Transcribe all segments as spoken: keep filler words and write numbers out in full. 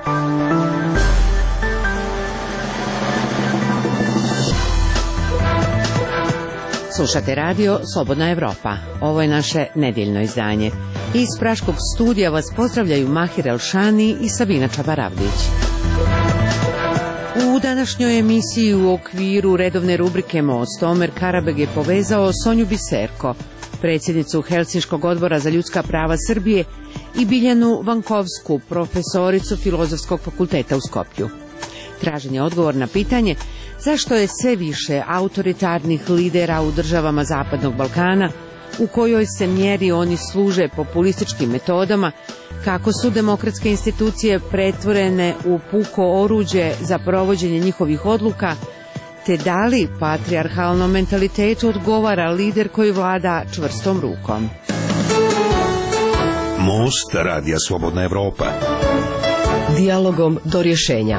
Slušate radio Slobodna Evropa. Ovo je naše nedjeljno izdanje. Iz praškog studija vas pozdravljaju Mahir Elšani i Sabina Čabaravdić. U današnjoj emisiji u okviru redovne rubrike Most Omer Karabeg je povezao Sonju Biserko, predsjednicu Helsinškog odbora za ljudska prava Srbije, i Biljanu Vankovsku, profesoricu Filozofskog fakulteta u Skoplju. Tražen je odgovor na pitanje zašto je sve više autoritarnih lidera u državama Zapadnog Balkana, u kojoj se mjeri oni služe populističkim metodama, kako su demokratske institucije pretvorene u puko oruđe za provođenje njihovih odluka, te da li patrijarhalnom mentalitetu odgovara lider koji vlada čvrstom rukom. Most radija Slobodna Evropa. Dijalogom do rješenja.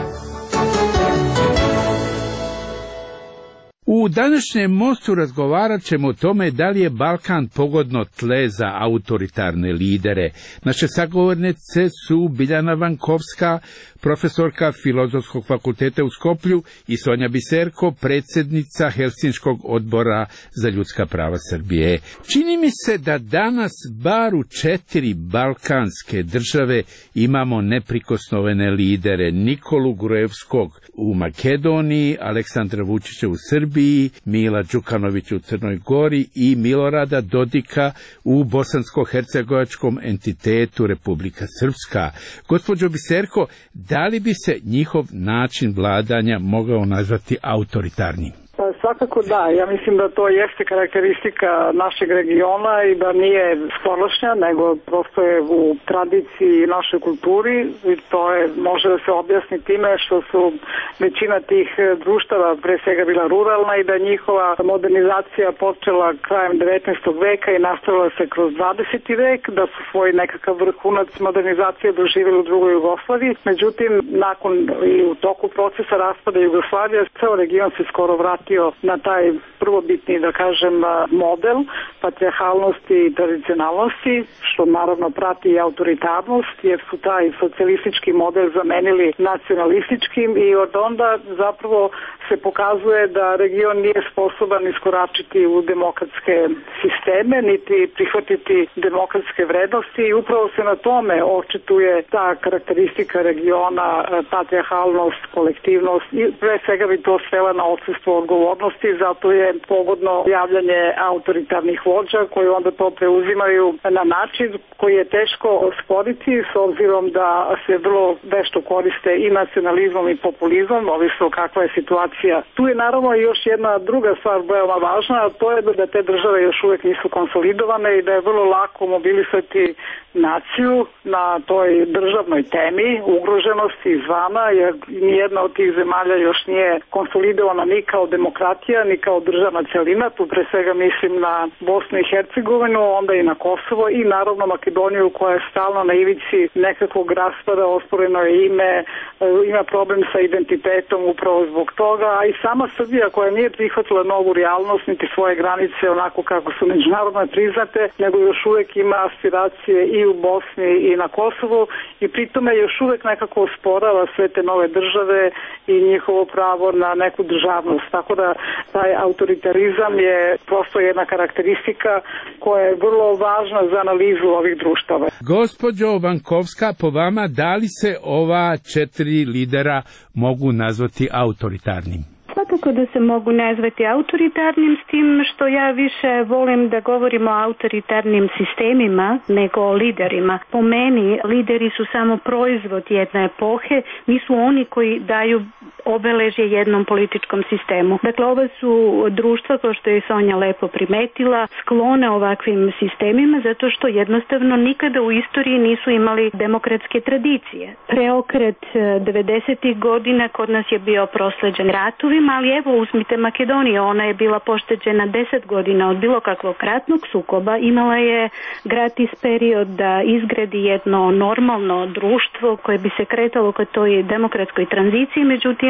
U današnjem Mostu razgovarat ćemo o tome da li je Balkan pogodno tle za autoritarne lidere. Naše sagovornice su Biljana Vankovska, profesorka Filozofskog fakulteta u Skoplju, i Sonja Biserko, predsjednica Helsinškog odbora za ljudska prava Srbije. Čini mi se da danas bar u četiri balkanske države imamo neprikosnovene lidere: Nikolu Gruevskog u Makedoniji, Aleksandra Vučića u Srbiji, Mila Đukanovića u Crnoj Gori i Milorada Dodika u bosansko-hercegovačkom entitetu Republika Srpska. Gospođo Biserko, da li bi se njihov način vladanja mogao nazvati autoritarnim? Pa svakako da, ja mislim da to jeste karakteristika našeg regiona i da nije skorošnja, nego prosto je u tradiciji i našoj kulturi, i to je, može da se objasni time što su većina tih društava pre svega bila ruralna i da njihova modernizacija počela krajem devetnaestog veka i nastavila se kroz dvadeseti vek, da su svoj nekakav vrhunac modernizacije doživjeli u drugoj Jugoslaviji. Međutim, nakon i u toku procesa raspada Jugoslavije, ceo region se skoro vratio na taj prvobitni, da kažem, model patrijarhalnosti i tradicionalnosti, što naravno prati i autoritarnost, jer su taj socijalistički model zamenili nacionalističkim, i od onda zapravo se pokazuje da region nije sposoban iskoračiti u demokratske sisteme, niti prihvatiti demokratske vrednosti, i upravo se na tome očituje ta karakteristika regiona, patrijarhalnost, kolektivnost, i pre svega bi to svela na odsustvo odgovornosti, zato je pogodno javljanje autoritarnih vođa koji onda to preuzimaju na način koji je teško osporiti, s obzirom da se vrlo vešto koriste i nacionalizmom i populizmom, ovisno kakva je situacija. Tu je naravno još jedna druga stvar veoma važna, a to je da te države još uvijek nisu konsolidovane i da je vrlo lako mobilisati naciju na toj državnoj temi ugroženosti izvana, jer nijedna od tih zemalja još nije konsolidovana ni kao demokratija, ni kao državna celina. Tu pre svega mislim na Bosnu i Hercegovinu, onda i na Kosovo, i naravno Makedoniju, koja je stalno na ivici nekakvog raspada, osporeno je ime, ima problem sa identitetom upravo zbog toga, a i sama Srbija, koja nije prihvatila novu realnost niti svoje granice onako kako su međunarodno priznate, nego još uvijek ima aspiracije i u Bosni i na Kosovu, i pritome još uvijek nekako osporava sve te nove države i njihovo pravo na neku državnost. Tako da taj autoritarizam je prosto jedna karakteristika koja je vrlo važna za analizu ovih društava. Gospođo Vankovska, po vama, da li se ova četiri lidera mogu nazvati autoritarnim? Svakako da se mogu nazvati autoritarnim, s tim što ja više volim da govorimo o autoritarnim sistemima nego o liderima. Po meni, lideri su samo proizvod jedne epohe, nisu oni koji daju obeležje jednom političkom sistemu. Dakle, ova su društva, kao što je Sonja lepo primetila, sklone ovakvim sistemima zato što jednostavno nikada u istoriji nisu imali demokratske tradicije. Preokret devedesetih godina kod nas je bio prosleđen ratovima, ali evo uzmite Makedoniju, ona je bila pošteđena deset godina od bilo kakvog ratnog sukoba, imala je gratis period da izgradi jedno normalno društvo koje bi se kretalo ka toj demokratskoj tranziciji, međutim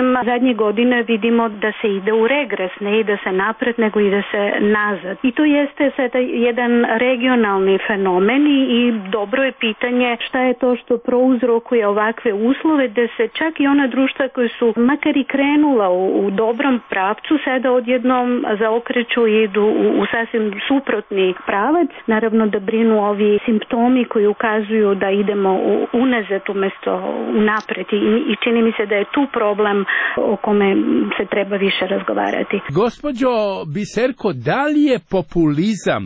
zadnjih godina vidimo da se ide u regres, ne ide se napred, nego ide se nazad. I to jeste sada jedan regionalni fenomen i dobro je pitanje šta je to što prouzrokuje ovakve uslove, da se čak i ona društva koje su makar i krenula u, u dobrom pravcu, sada odjednom zaokreću i idu u, u sasvim suprotni pravac. Naravno da brinu ovi simptomi koji ukazuju da idemo u, unazad umjesto unapred i, i čini mi se da je tu problem o kome se treba više razgovarati. Gospođo Biserko, da li je populizam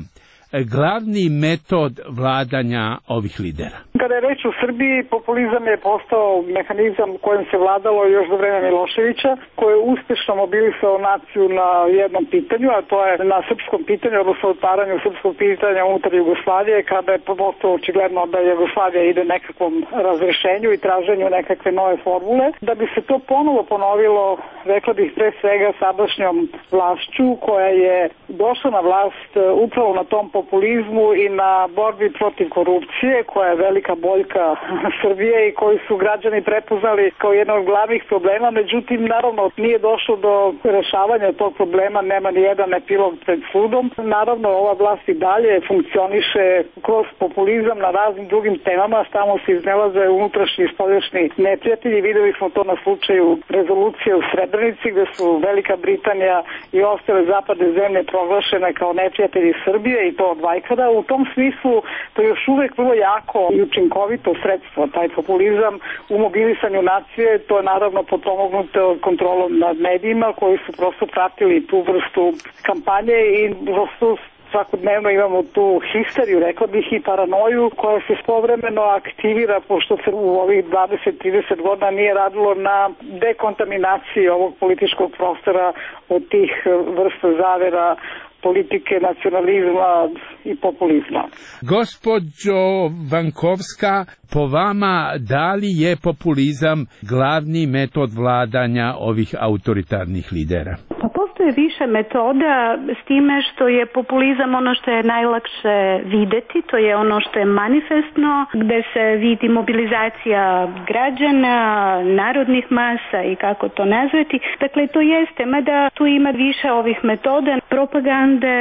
glavni metod vladanja ovih lidera? Kada je reč u Srbiji, populizam je postao mehanizam kojim se vladalo još za vreme Miloševića, koji je uspešno mobilisao naciju na jednom pitanju, a to je na srpskom pitanju, odnosno otvaranju srpskog pitanja unutar Jugoslavije, kada je postao očigledno da Jugoslavija ide nekakvom razrešenju i traženju nekakve nove formule. Da bi se to ponovo ponovilo, rekla bih pre svega sadašnjom vlašću, koja je došla na vlast upravo na tom populizmu i na borbi protiv korupcije, koja je velika boljka Srbije i koji su građani prepoznali kao jedan od glavnih problema. Međutim, naravno, nije došlo do rešavanja tog problema, nema ni jedan epilog pred sudom. Naravno, ova vlast i dalje funkcioniše kroz populizam na raznim drugim temama, tamo se iznelaze unutrašnji i spoljašnji neprijatelji. Videli smo to na slučaju rezolucije u Srebrenici, gde su Velika Britanija i ostale zapadne zemlje proglašene kao neprijatelji Srbije i to od vajkada. U tom smislu to je još uvek vrlo jako i učinkovito sredstvo, taj populizam u mobilisanju nacije. To je naravno potpomognuto kontrolom nad medijima koji su prosto pratili tu vrstu kampanje i prosto svakodnevno imamo tu histeriju, rekla bih, i paranoju koja se spovremeno aktivira, pošto se u ovih dvadeset do trideset godina nije radilo na dekontaminaciji ovog političkog prostora od tih vrsta zavera, politike, nacionalizma i populizma. Gospođo Vankovska, po vama, da li je populizam glavni metod vladanja ovih autoritarnih lidera? Pa postoje više metoda, s time što je populizam ono što je najlakše videti, to je ono što je manifestno, gde se vidi mobilizacija građana, narodnih masa i kako to nazvati. Dakle, to jeste, mada tu ima više ovih metoda, propagande,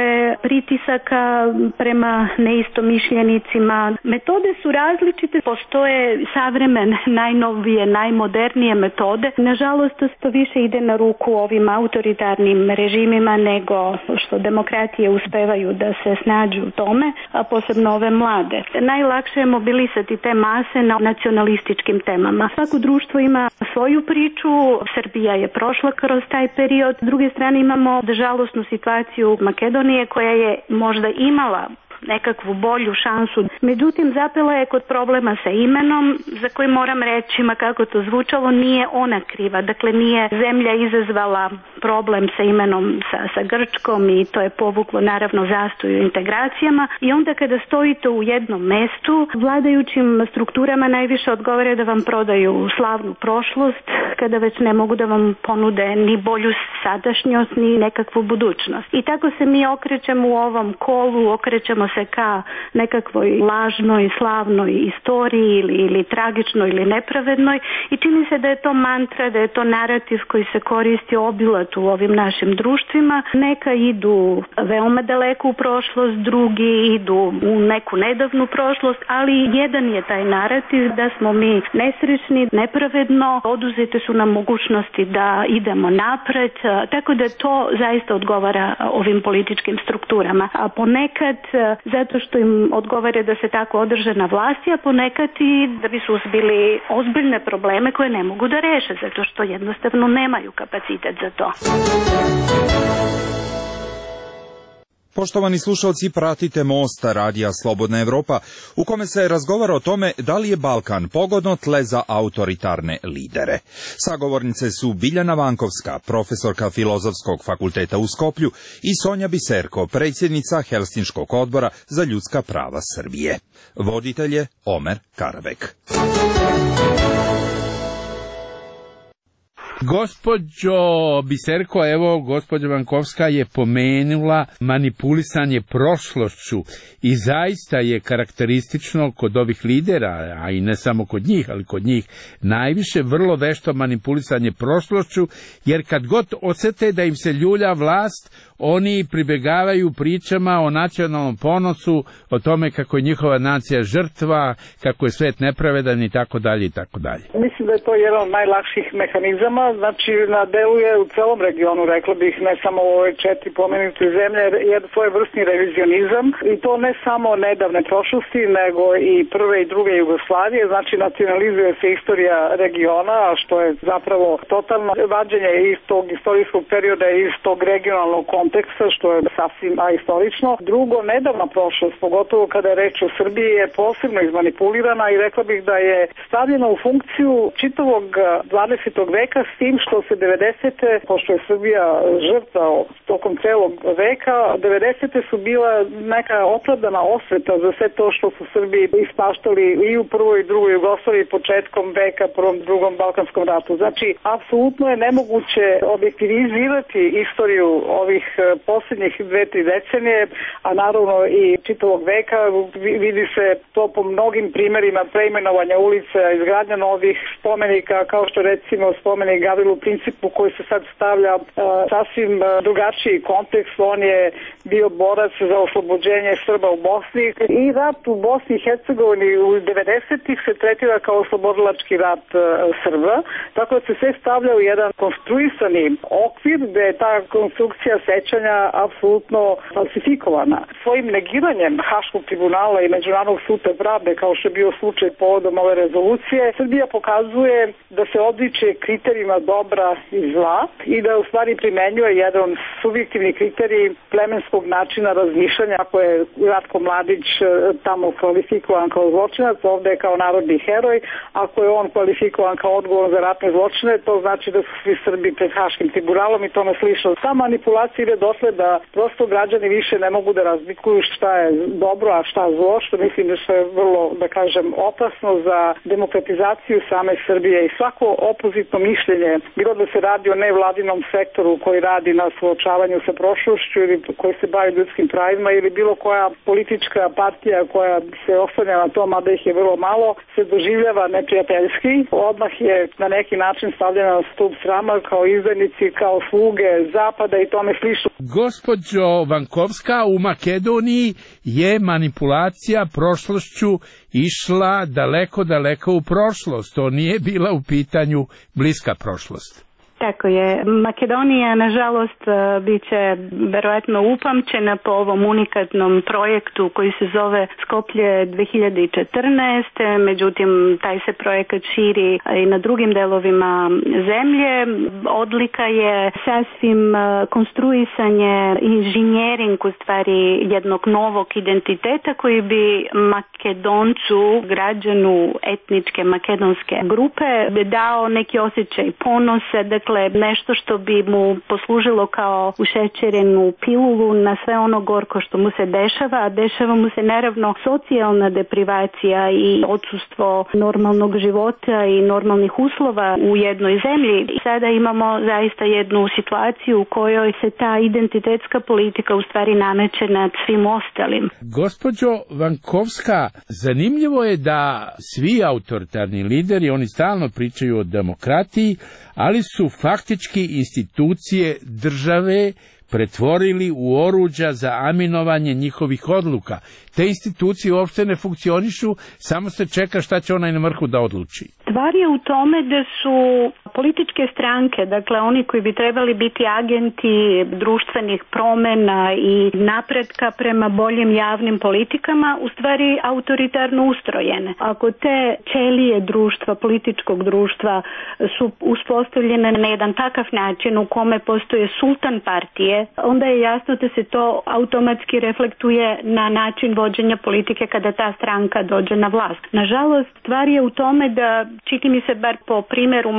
pritisaka prema neistomišljenicima. Metode su različite, postoje savremene, najnovije, najmodernije metode. Nažalost, to više ide na ruku ovim autoritarnim režimima nego što demokratije uspevaju da se snađu u tome, a posebno ove mlade. Najlakše je mobilisati te mase na nacionalističkim temama. Svako društvo ima svoju priču, Srbija je prošla kroz taj period. S druge strane imamo žalosnu situaciju Makedonije koja je možda imala nekakvu bolju šansu. Međutim, zapela je kod problema sa imenom, za koji moram reći, ma kako to zvučalo, nije ona kriva. Dakle, nije zemlja izazvala problem sa imenom sa, sa Grčkom i to je povuklo naravno zastoj u integracijama. I onda kada stojite u jednom mestu, vladajućim strukturama najviše odgovara da vam prodaju slavnu prošlost, kada već ne mogu da vam ponude ni bolju sadašnjost, ni nekakvu budućnost. I tako se mi okrećemo u ovom kolu, okrećemo se ka nekakvoj lažnoj, slavnoj istoriji ili, ili tragičnoj ili nepravednoj i čini se da je to mantra, da je to narativ koji se koristi obilat u ovim našim društvima. Neka idu veoma daleko u prošlost, drugi idu u neku nedavnu prošlost, ali jedan je taj narativ da smo mi nesrećni, nepravedno, oduzete su nam mogućnosti da idemo napred, tako da to zaista odgovara ovim političkim strukturama. A ponekad zato što im odgovara da se tako održe na vlasti, a ponekad i da bi suzbili ozbiljne probleme koje ne mogu da reše, zato što jednostavno nemaju kapacitet za to. Poštovani slušalci, pratite Most radija Slobodna Evropa, u kome se razgovara o tome da li je Balkan pogodno tle za autoritarne lidere. Sagovornice su Biljana Vankovska, profesorka Filozofskog fakulteta u Skoplju, i Sonja Biserko, predsjednica Helsinškog odbora za ljudska prava Srbije. Voditelj je Omer Karabek. Gospođo Biserko, evo, gospođa Vankovska je pomenula manipulisanje prošlošću i zaista je karakteristično kod ovih lidera, a i ne samo kod njih, ali kod njih najviše vrlo vešto manipulisanje prošlošću, jer kad god osete da im se ljulja vlast, oni pribegavaju pričama o nacionalnom ponosu, o tome kako je njihova nacija žrtva, kako je svet nepravedan i tako dalje i tako dalje. Mislim da je to jedan od najlakših mehanizama, znači deluje u celom regionu, rekla bih, ne samo u ove četiri pomenute zemlje, jer to je vrstni revizionizam i to ne samo nedavne prošlosti, nego i prve i druge Jugoslavije, znači nacionalizuje se istorija regiona, a što je zapravo totalno vađenje iz tog istorijskog perioda, iz tog regionalnog konteksta, što je sasvim ahistorično. Drugo, nedavna prošlost, pogotovo kada je reč o Srbiji, je posebno izmanipulirana i rekla bih da je stavljena u funkciju čitavog dvadesetog veka, s tim što se devedesete, pošto je Srbija žrtva tokom celog veka, devedesete su bila neka opravdana osveta za sve to što su Srbi ispaštali i u prvoj i drugoj Jugoslaviji početkom veka, prvom, drugom Balkanskom ratu. Znači, apsolutno je nemoguće objektivizirati istoriju ovih posljednjih dve, tri decenije, a naravno i čitavog veka. Vidi se to po mnogim primerima preimenovanja ulica, izgradnja novih spomenika, kao što recimo spomenik Gavrilu Principu, koji se sad stavlja uh, sasvim uh, drugačiji kontekst. On je bio borac za oslobođenje Srba u Bosni i rat u Bosni i Hercegovini u devedesetih se tretira kao oslobodilački rat uh, Srba, tako da se sve stavlja u jedan konstruisani okvir gde je ta konstrukcija sećanja apsolutno falsifikovana. Svojim negiranjem Haškog tribunala i Međunarodnog suda pravde, kao što je bio slučaj povodom ove rezolucije, Srbija pokazuje da se odriče kriterijima dobra i zla i da u stvari primenjuje jedan subjektivni kriterij plemenskog načina razmišljanja, ako je Ratko Mladić tamo kvalifikovan kao zločinac, ovde je kao narodni heroj, ako je on kvalifikovan kao odgovoran za ratne zločine, to znači da su svi Srbi pred Haškim tribunalom i tome slično. Ta manipulacija ide dotle da prosto građani više ne mogu da razlikuju šta je dobro, a šta zlo, što mislim da je vrlo, da kažem, opasno za demokratizaciju same Srbije i svako opozitno mišljenje, bilo da se radi o nevladinom sektoru koji radi na suočavanju sa prošlošću ili koji se bavi ljudskim pravima ili bilo koja politička partija koja se oslanja na to, mada ih je vrlo malo, se doživljava neprijateljski. Odmah je na neki način stavljena na stup srama kao izdajnici, kao sluge Zapada i tome slično. Gospođo Vankovska, u Makedoniji je manipulacija prošlošću išla daleko, daleko u prošlost. To nije bila u pitanju bliska prošlost. Tako je. Makedonija, nažalost, bit će verovatno upamćena po ovom unikatnom projektu koji se zove Skoplje dve hiljade četrnaeste. Međutim, taj se projekat širi i na drugim delovima zemlje. Odlika je sasvim konstruisanje, inženjering u stvari jednog novog identiteta koji bi Makedoncu, građanu etničke makedonske grupe, dao neki osjećaj ponosa, dakle nešto što bi mu poslužilo kao ušećerenu pilulu na sve ono gorko što mu se dešava, a dešava mu se naravno socijalna deprivacija i odsustvo normalnog života i normalnih uslova u jednoj zemlji. Sada imamo zaista jednu situaciju u kojoj se ta identitetska politika u stvari nameće nad svim ostalim. Gospođo Vankovska, zanimljivo je da svi autoritarni lideri, oni stalno pričaju o demokratiji, ali su faktički institucije države pretvorili u oruđa za aminovanje njihovih odluka. Te institucije uopšte ne funkcionišu, samo se čeka šta će onaj na vrhu da odluči. Stvar je u tome da su političke stranke, dakle oni koji bi trebali biti agenti društvenih promena i napretka prema boljim javnim politikama, u stvari autoritarno ustrojene. Ako te ćelije društva, političkog društva su uspostavljene na jedan takav način u kome postoje sultan partije, onda je jasno da se to automatski reflektuje na način vođenja politike kada ta stranka dođe na vlast. Nažalost, stvar je u tome da, čini mi se bar po primjeru Makedonije,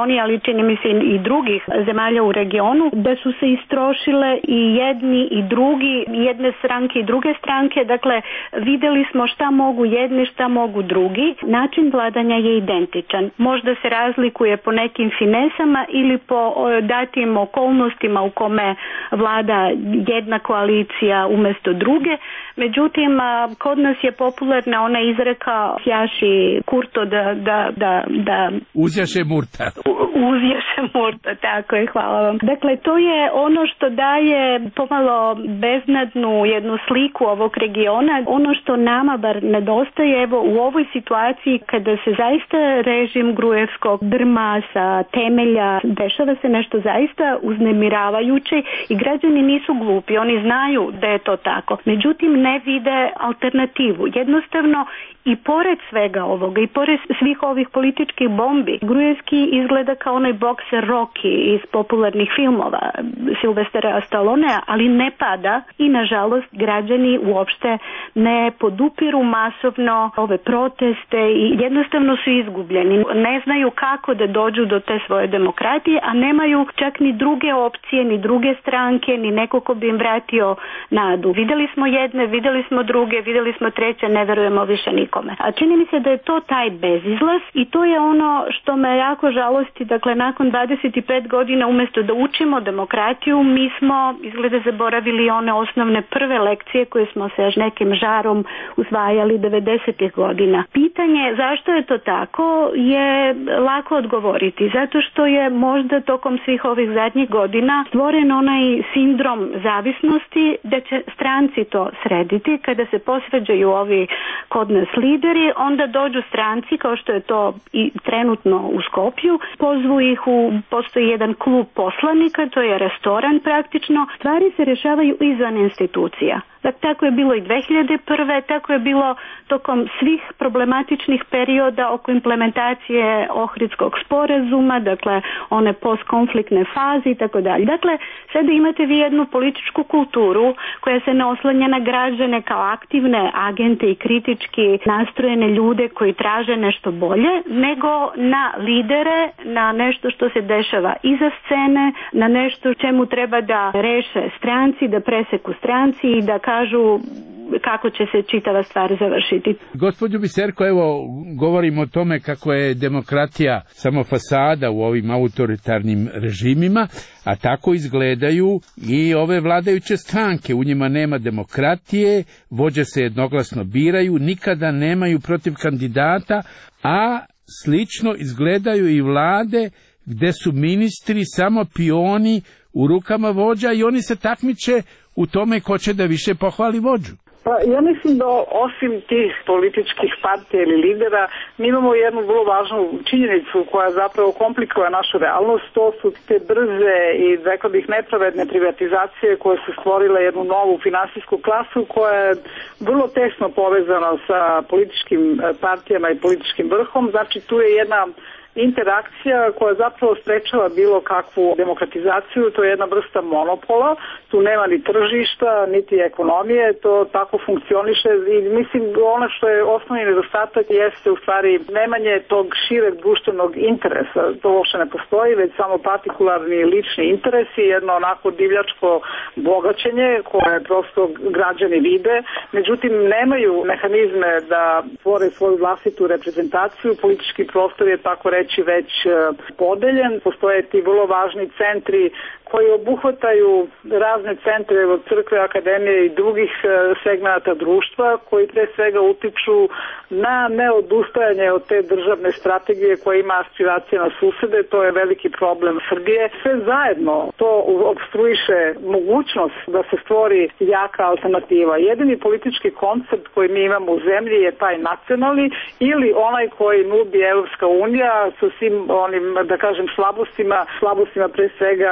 oni, ali čini mi se i drugih zemalja u regionu, da su se istrošile i jedni i drugi, jedne stranke i druge stranke. Dakle, videli smo šta mogu jedni, šta mogu drugi. Način vladanja je identičan. Možda se razlikuje po nekim finesama ili po datim okolnostima u kome vlada jedna koalicija umjesto druge. Međutim, kod nas je popularna ona izreka sjaši kurto da... da, da, da uzjaše murta. Uzjaše murta, tako je, hvala vam. Dakle, to je ono što daje pomalo beznadnu jednu sliku ovog regiona. Ono što nama bar nedostaje, evo u ovoj situaciji kada se zaista režim Gruevskog drma sa temelja, dešava se nešto zaista uznemiravajuće i građani nisu glupi, oni znaju da je to tako. Međutim, ne vide alternativu. Jednostavno, i pored svega ovoga, i pored svih ovih političkih bombi, Gruevski izgleda kao onaj bokser Rocky iz popularnih filmova Silvestera Stallonea, ali ne pada i nažalost građani uopšte ne podupiru masovno ove proteste i jednostavno su izgubljeni. Ne znaju kako da dođu do te svoje demokratije, a nemaju čak ni druge opcije, ni druge stranke, ni neko ko bi im vratio nadu. Videli smo jedne, videli smo druge, videli smo treće, ne verujemo više nikome. A čini mi se da je to taj bezizlaz i to je ono što me jako žalosti. Dakle, nakon dvadeset pet godina umjesto da učimo demokratiju, mi smo izgleda zaboravili one osnovne prve lekcije koje smo se još nekim žarom usvajali devedesetih godina. Pitanje zašto je to tako je lako odgovoriti. Zato što je možda tokom svih ovih zadnjih godina stvoren onaj sindrom zavisnosti da će stranci to srediti. Kada se posveđaju ovi kod nas lideri, onda dođu stranci, kao što je to i trenutno u Skopju, pozvu ih u, postoji jedan klub poslanika, to je restoran praktično, stvari se rešavaju izvan institucija. Dakle, tako je bilo i dve hiljade prve. Tako je bilo tokom svih problematičnih perioda oko implementacije Ohridskog sporazuma, dakle one postkonfliktne faze i tako dalje. Dakle, sada imate vi jednu političku kulturu koja se ne oslanja na građane kao aktivne agente i kritički nastrojene ljude koji traže nešto bolje, nego na lidere, na nešto što se dešava iza scene, na nešto čemu treba da reše stranci, da preseku stranci i da kažu kako će se čitava stvar završiti. Gospođo Biserko, evo, govorimo o tome kako je demokratija samo fasada u ovim autoritarnim režimima, a tako izgledaju i ove vladajuće stranke. U njima nema demokratije, vođe se jednoglasno biraju, nikada nemaju protiv kandidata, a slično izgledaju i vlade gde su ministri samo pioni u rukama vođa i oni se takmiče u tome ko će da više pohvali vođu. Pa ja mislim da osim tih političkih partija ili lidera, mi imamo jednu vrlo važnu činjenicu koja zapravo komplikuje našu realnost. To su te brze i, rekao bih, nepravedne privatizacije koje su stvorile jednu novu finansijsku klasu koja je vrlo tesno povezana sa političkim partijama i političkim vrhom. Znači, tu je jedna interakcija koja zapravo sprečava bilo kakvu demokratizaciju. To je jedna vrsta monopola, tu nema ni tržišta, niti ekonomije, to tako funkcioniše i mislim ono što je osnovni nedostatak jeste u stvari nemanje tog šireg društvenog interesa. To uopšte ne postoji, već samo partikularni lični interesi, jedno onako divljačko bogaćenje koje prosto građani vide, međutim nemaju mehanizme da stvore svoju vlastitu reprezentaciju. Politički prostor je tako reći već podeljen, postoje ti vrlo važni centri koji obuhvataju razne centre od crkve, akademije i drugih segmenata društva koji pre svega utiču na neodustajanje od te državne strategije koja ima aspiracije na susede. To je veliki problem Srbije. Sve zajedno to obstruiše mogućnost da se stvori jaka alternativa. Jedini politički koncept koji mi imamo u zemlji je taj nacionalni ili onaj koji nudi Evropska unija sa svim onim, da kažem, slabostima, slabostima pre svega na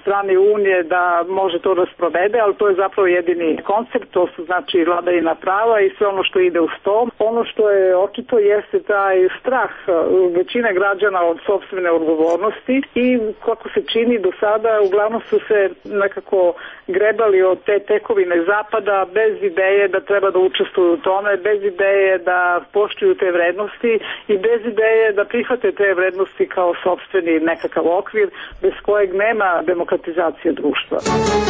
strani Unije da može to da sprovede, ali to je zapravo jedini koncept, to su znači vladavina prava i sve ono što ide uz to. Ono što je očito jeste taj strah većine građana od sopstvene odgovornosti i kako se čini do sada uglavnom su se nekako grebali od te tekovine zapada bez ideje da treba da učestvuju u tome, bez ideje da poštuju te vrednosti i bez ideje da prihvate te vrednosti kao sopstveni nekakav okvir bez kojeg nema demokratizacije društva.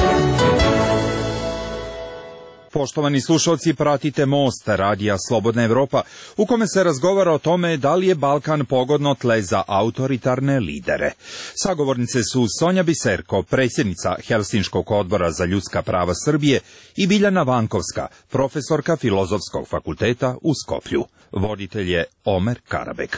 Poštovani slušalci, pratite Most, radija Slobodna Evropa, u kome se razgovara o tome da li je Balkan pogodno tle za autoritarne lidere. Sagovornice su Sonja Biserko, predsjednica Helsinškog odbora za ljudska prava Srbije, i Biljana Vankovska, profesorka Filozofskog fakulteta u Skoplju. Voditelj je Omer Karabek.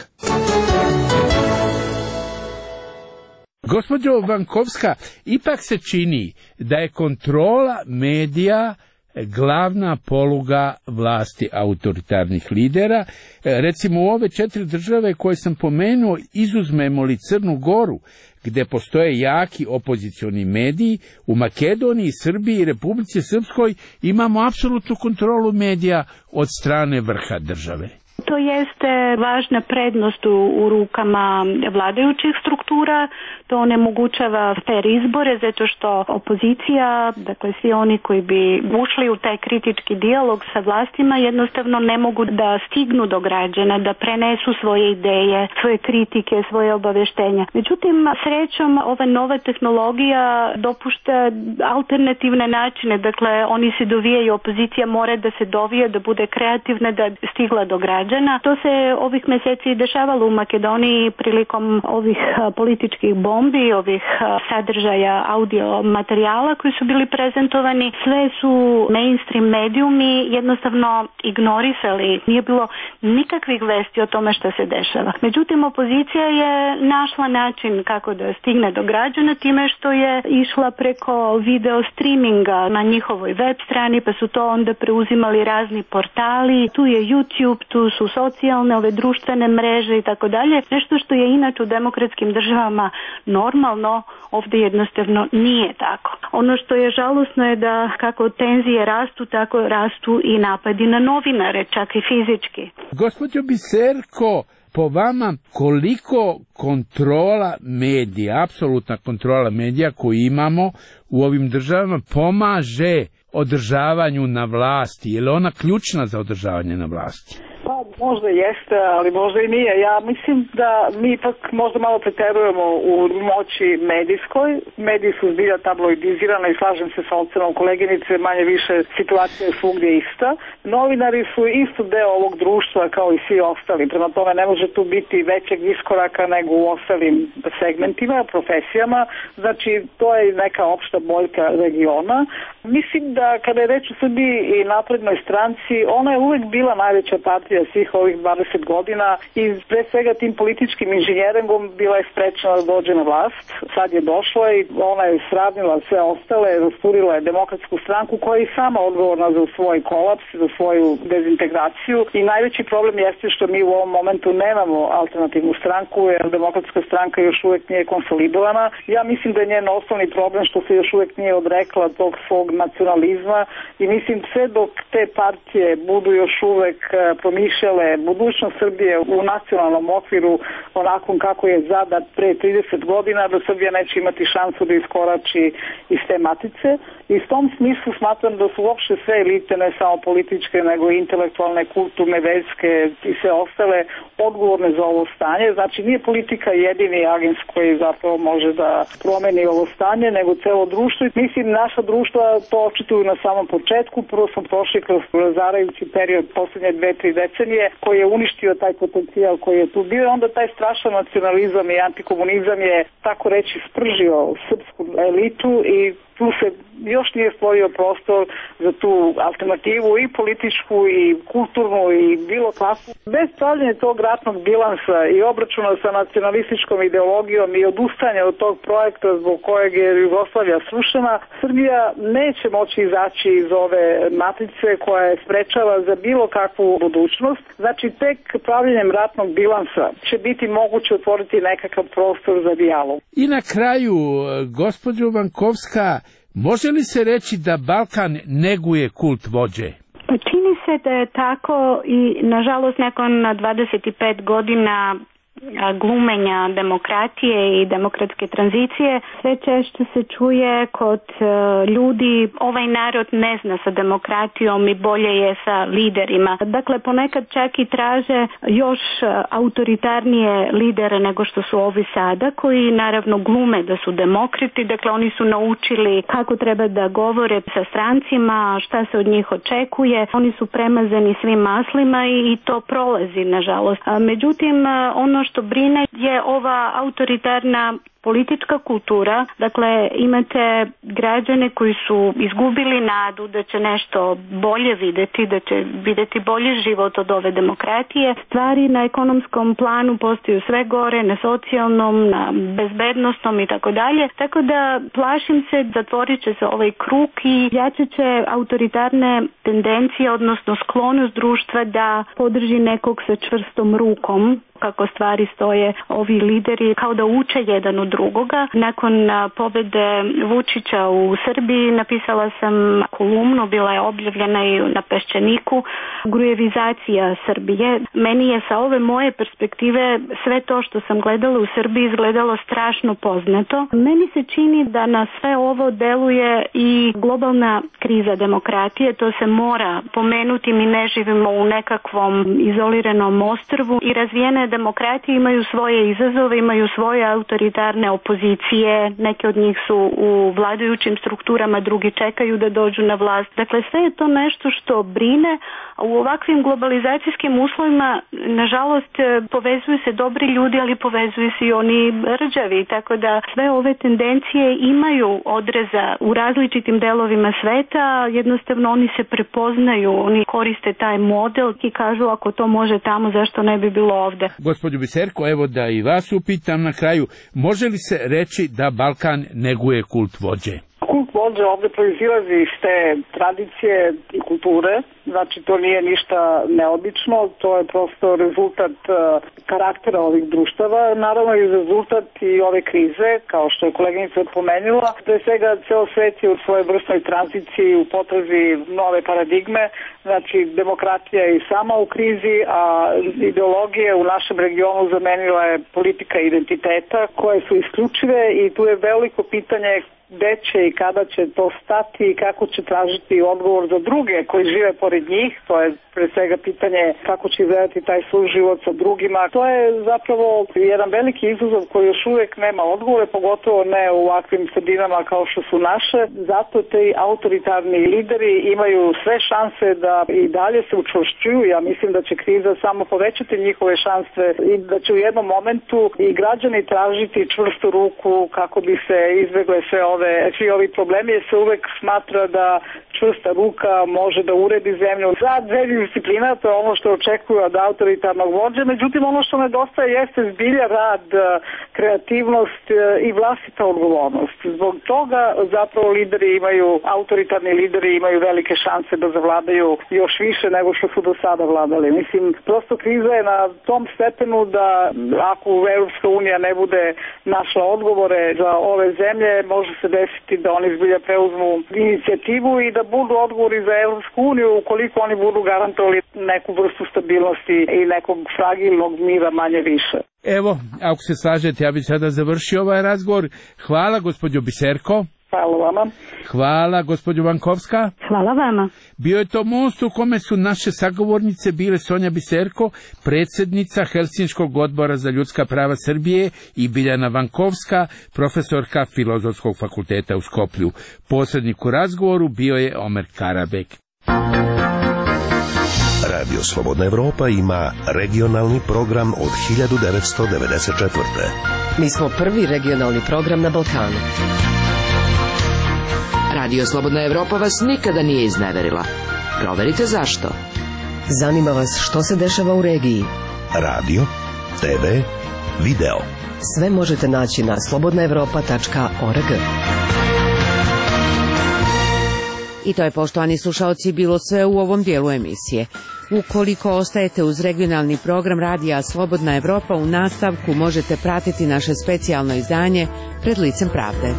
Gospođo Vankovska, ipak se čini da je kontrola medija glavna poluga vlasti autoritarnih lidera. Recimo u ove četiri države koje sam pomenuo, izuzmemo li Crnu Goru, gde postoje jaki opozicioni mediji, u Makedoniji, Srbiji i Republici Srpskoj imamo apsolutnu kontrolu medija od strane vrha države. To jeste važna prednost u, u rukama vladajućih struktura, to onemogućava fer izbore zato što opozicija, dakle svi oni koji bi ušli u taj kritički dijalog sa vlastima jednostavno ne mogu da stignu do građana, da prenesu svoje ideje, svoje kritike, svoje obaveštenja. Međutim, srećom ova nova tehnologija dopušta alternativne načine, dakle oni se dovijaju, opozicija mora da se dovije, da bude kreativna, da stigla do građana. To se ovih mjeseci dešavalo u Makedoniji prilikom ovih političkih bombi, ovih sadržaja audio materijala koji su bili prezentovani. Sve su mainstream medijumi jednostavno ignorisali. Nije bilo nikakvih vesti o tome što se dešava. Međutim, opozicija je našla način kako da stigne do građana time što je išla preko video streaminga na njihovoj web strani, pa su to onda preuzimali razni portali. Tu je YouTube, tu su socijalne, ove društvene mreže i tako dalje. Nešto što je inače u demokratskim državama normalno, ovdje jednostavno nije tako. Ono što je žalosno je da kako tenzije rastu, tako rastu i napadi na novinare, čak i fizički. Gospođo Biserko, po vama koliko kontrola medija, apsolutna kontrola medija koju imamo u ovim državama pomaže održavanju na vlasti? Je li ona ključna za održavanje na vlasti? Pa možda jeste, ali možda i nije. Ja mislim da mi ipak možda malo preterujemo u moći medijskoj. Mediji su zbilja tabloidizirane i slažem se sa ocenom koleginice, manje više situacija je svugdje ista. Novinari su isto deo ovog društva kao i svi ostali. Prema tome ne može tu biti većeg iskoraka nego u ostalim segmentima, profesijama. Znači to je neka opšta boljka regiona. Mislim da kada je reč o Srbiji i naprednoj stranci, ona je uvek bila najveća partija svih ovih dvadeset godina i pre svega tim političkim inženjeringom bila je sprečena da dođe na vlast. Sad je došla i ona je sravnila sve ostale, rasturila je Demokratsku stranku koja je i sama odgovorna za svoj kolaps, za svoju dezintegraciju i najveći problem jeste što mi u ovom momentu nemamo alternativnu stranku jer Demokratska stranka još uvek nije konsolidovana. Ja mislim da je njen osnovni problem što se još uvek nije odrekla tog svog nacionalizma i mislim sve dok te partije budu još uvek promišljale budućnost Srbije u nacionalnom okviru onakvom kako je zadat pre trideset godina, da Srbija neće imati šansu da iskorači iz te matice. I s tom smislu smatram da su uopšte sve elite, ne samo političke, nego i intelektualne, kulturne, verske i sve ostale odgovorne za ovo stanje. Znači nije politika jedini agens koji zapravo može da promeni ovo stanje, nego celo društvo. I mislim naša društva to očituju na samom početku. Prvo smo prošli kroz razarajući period posljednje dve, tri decenije koji je uništio taj potencijal koji je tu bio. Onda taj strašan nacionalizam i antikomunizam je tako reći spržio srpsku elitu i tu se još nije stvorio prostor za tu alternativu i političku i kulturnu i bilo kakvu. Bez pravljenja tog ratnog bilansa i obračuna sa nacionalističkom ideologijom i odustanja od tog projekta zbog kojeg je Jugoslavija srušena, Srbija neće moći izaći iz ove matrice koja je sprečava za bilo kakvu budućnost. Znači tek pravljenjem ratnog bilansa će biti moguće otvoriti nekakav prostor za dijalog. I na kraju, gospođo Vankovska, može li se reći da Balkan neguje kult vođe? Pa čini se da je tako i nažalost nakon dvadeset pet godina glumenja demokratije i demokratske tranzicije, sve češće se čuje kod ljudi ovaj narod ne zna sa demokratijom i bolje je sa liderima. Dakle, ponekad čak i traže još autoritarnije lidere nego što su ovi sada, koji naravno glume da su demokrati, dakle oni su naučili kako treba da govore sa strancima, šta se od njih očekuje, oni su premazani svim maslima i to prolazi nažalost. Međutim, ono što brine je ova autoritarna politička kultura, dakle imate građane koji su izgubili nadu da će nešto bolje vidjeti, da će vidjeti bolji život od ove demokratije. Stvari na ekonomskom planu postaju sve gore, na socijalnom, na bezbednostnom i tako dalje. Tako da plašim se, zatvorit će se ovaj krug i jačat će autoritarne tendencije, odnosno sklonost društva da podrži nekog sa čvrstom rukom. Kako stvari stoje, ovi lideri kao da uče jedan od drugoga. Nakon pobjede Vučića u Srbiji napisala sam kolumnu, bila je objavljena i na Peščaniku, grujevizacija Srbije. Meni je sa ove moje perspektive sve to što sam gledala u Srbiji izgledalo strašno poznato. Meni se čini da na sve ovo deluje i globalna kriza demokratije, to se mora pomenuti, mi ne živimo u nekakvom izoliranom ostrvu i razvijene demokratije imaju svoje izazove, imaju svoje autoritarne opozicije, neke od njih su u vladajućim strukturama, drugi čekaju da dođu na vlast. Dakle, sve je to nešto što brine, a u ovakvim globalizacijskim uslovima, nažalost, povezuju se dobri ljudi, ali povezuju se i oni rđavi, tako da sve ove tendencije imaju odreza u različitim delovima sveta, jednostavno oni se prepoznaju, oni koriste taj model i kažu ako to može tamo, zašto ne bi bilo ovde. Gospođo Biserko, evo da i vas upitam na kraju, može li se reći da Balkan neguje kult vođe? Kult vođe ovde proizilazi iz te tradicije i kulture, znači to nije ništa neobično, to je prosto rezultat uh, karaktera ovih društava, naravno i rezultat i ove krize, kao što je koleginica pomenula. Pre svega ceo svet je u svojoj vrstnoj tranziciji u potrazi nove paradigme, znači demokratija je i sama u krizi, a ideologije u našem regionu zamenila je politika identiteta koje su isključive i tu je veliko pitanje gde će i kada će to stati i kako će tražiti odgovor za druge koji žive pored njih. To je pre svega pitanje kako će izgledati taj suživot sa drugima. To je zapravo jedan veliki izazov koji još uvijek nema odgovore, pogotovo ne u ovakvim sredinama kao što su naše. Zato te autoritarni lideri imaju sve šanse da i dalje se učvršćuju. Ja mislim da će kriza samo povećati njihove šanse i da će u jednom momentu i građani tražiti čvrstu ruku kako bi se izbjegle sve ove svi ovi problemi, jer se uvek smatra da čvrsta ruka može da uredi zemlju. Za dve disciplina, to je ono što očekuju od autoritarnog vođe, međutim ono što nedostaje jeste zbilja rad, kreativnost i vlastita odgovornost. Zbog toga zapravo lideri imaju, autoritarni lideri imaju velike šanse da zavladaju još više nego što su do sada vladali. Mislim, prosto kriza je na tom stepenu da ako Evropska unija ne bude našla odgovore za ove zemlje, može se desiti da oni zbilja preuzmu inicijativu i da budu odgovori za Evropsku uniju ukoliko oni budu garantovali neku vrstu stabilnosti i nekog fragilnog mira manje više. Evo, ako se slažete, ja bih sada završio ovaj razgovor. Hvala, gospođo Biserko. Hvala vama. Hvala, gospođo Vankovska. Hvala vama. Bio je to most u kome su naše sagovornice bile Sonja Biserko, predsjednica Helsinškog odbora za ljudska prava Srbije, i Biljana Vankovska, profesorka Filozofskog fakulteta u Skoplju. Posrednik u razgovoru bio je Omer Karabek. Radio Slobodna Evropa ima regionalni program od hiljadu devetsto devedeset četvrte. Mi smo prvi regionalni program na Balkanu. Radio Slobodna Evropa vas nikada nije izneverila. Proverite zašto. Zanima vas što se dešava u regiji. Radio, te ve, video. Sve možete naći na slobodna evropa tačka org. I to je, poštovani slušaoci, bilo sve u ovom dijelu emisije. Ukoliko ostajete uz regionalni program Radija Slobodna Evropa, u nastavku možete pratiti naše specijalno izdanje Pred licem pravde.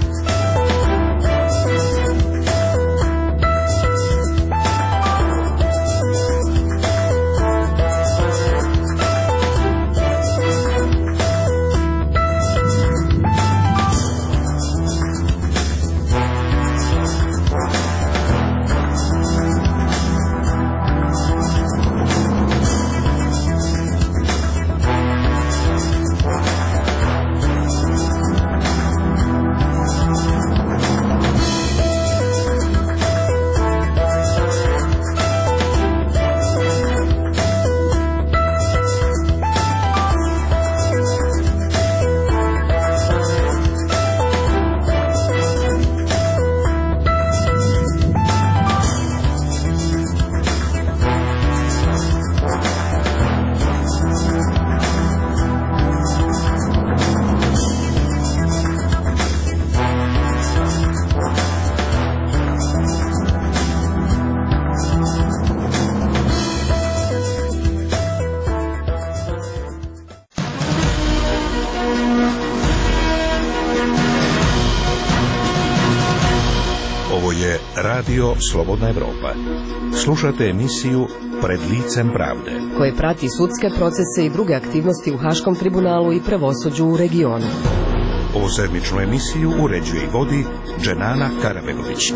Radio Slobodna Evropa. Slušate emisiju Pred licem pravde, koje prati sudske procese i druge aktivnosti u Haškom tribunalu i pravosuđu u regionu. Ovu sedmičnu emisiju uređuje i vodi Dženana Karabegović.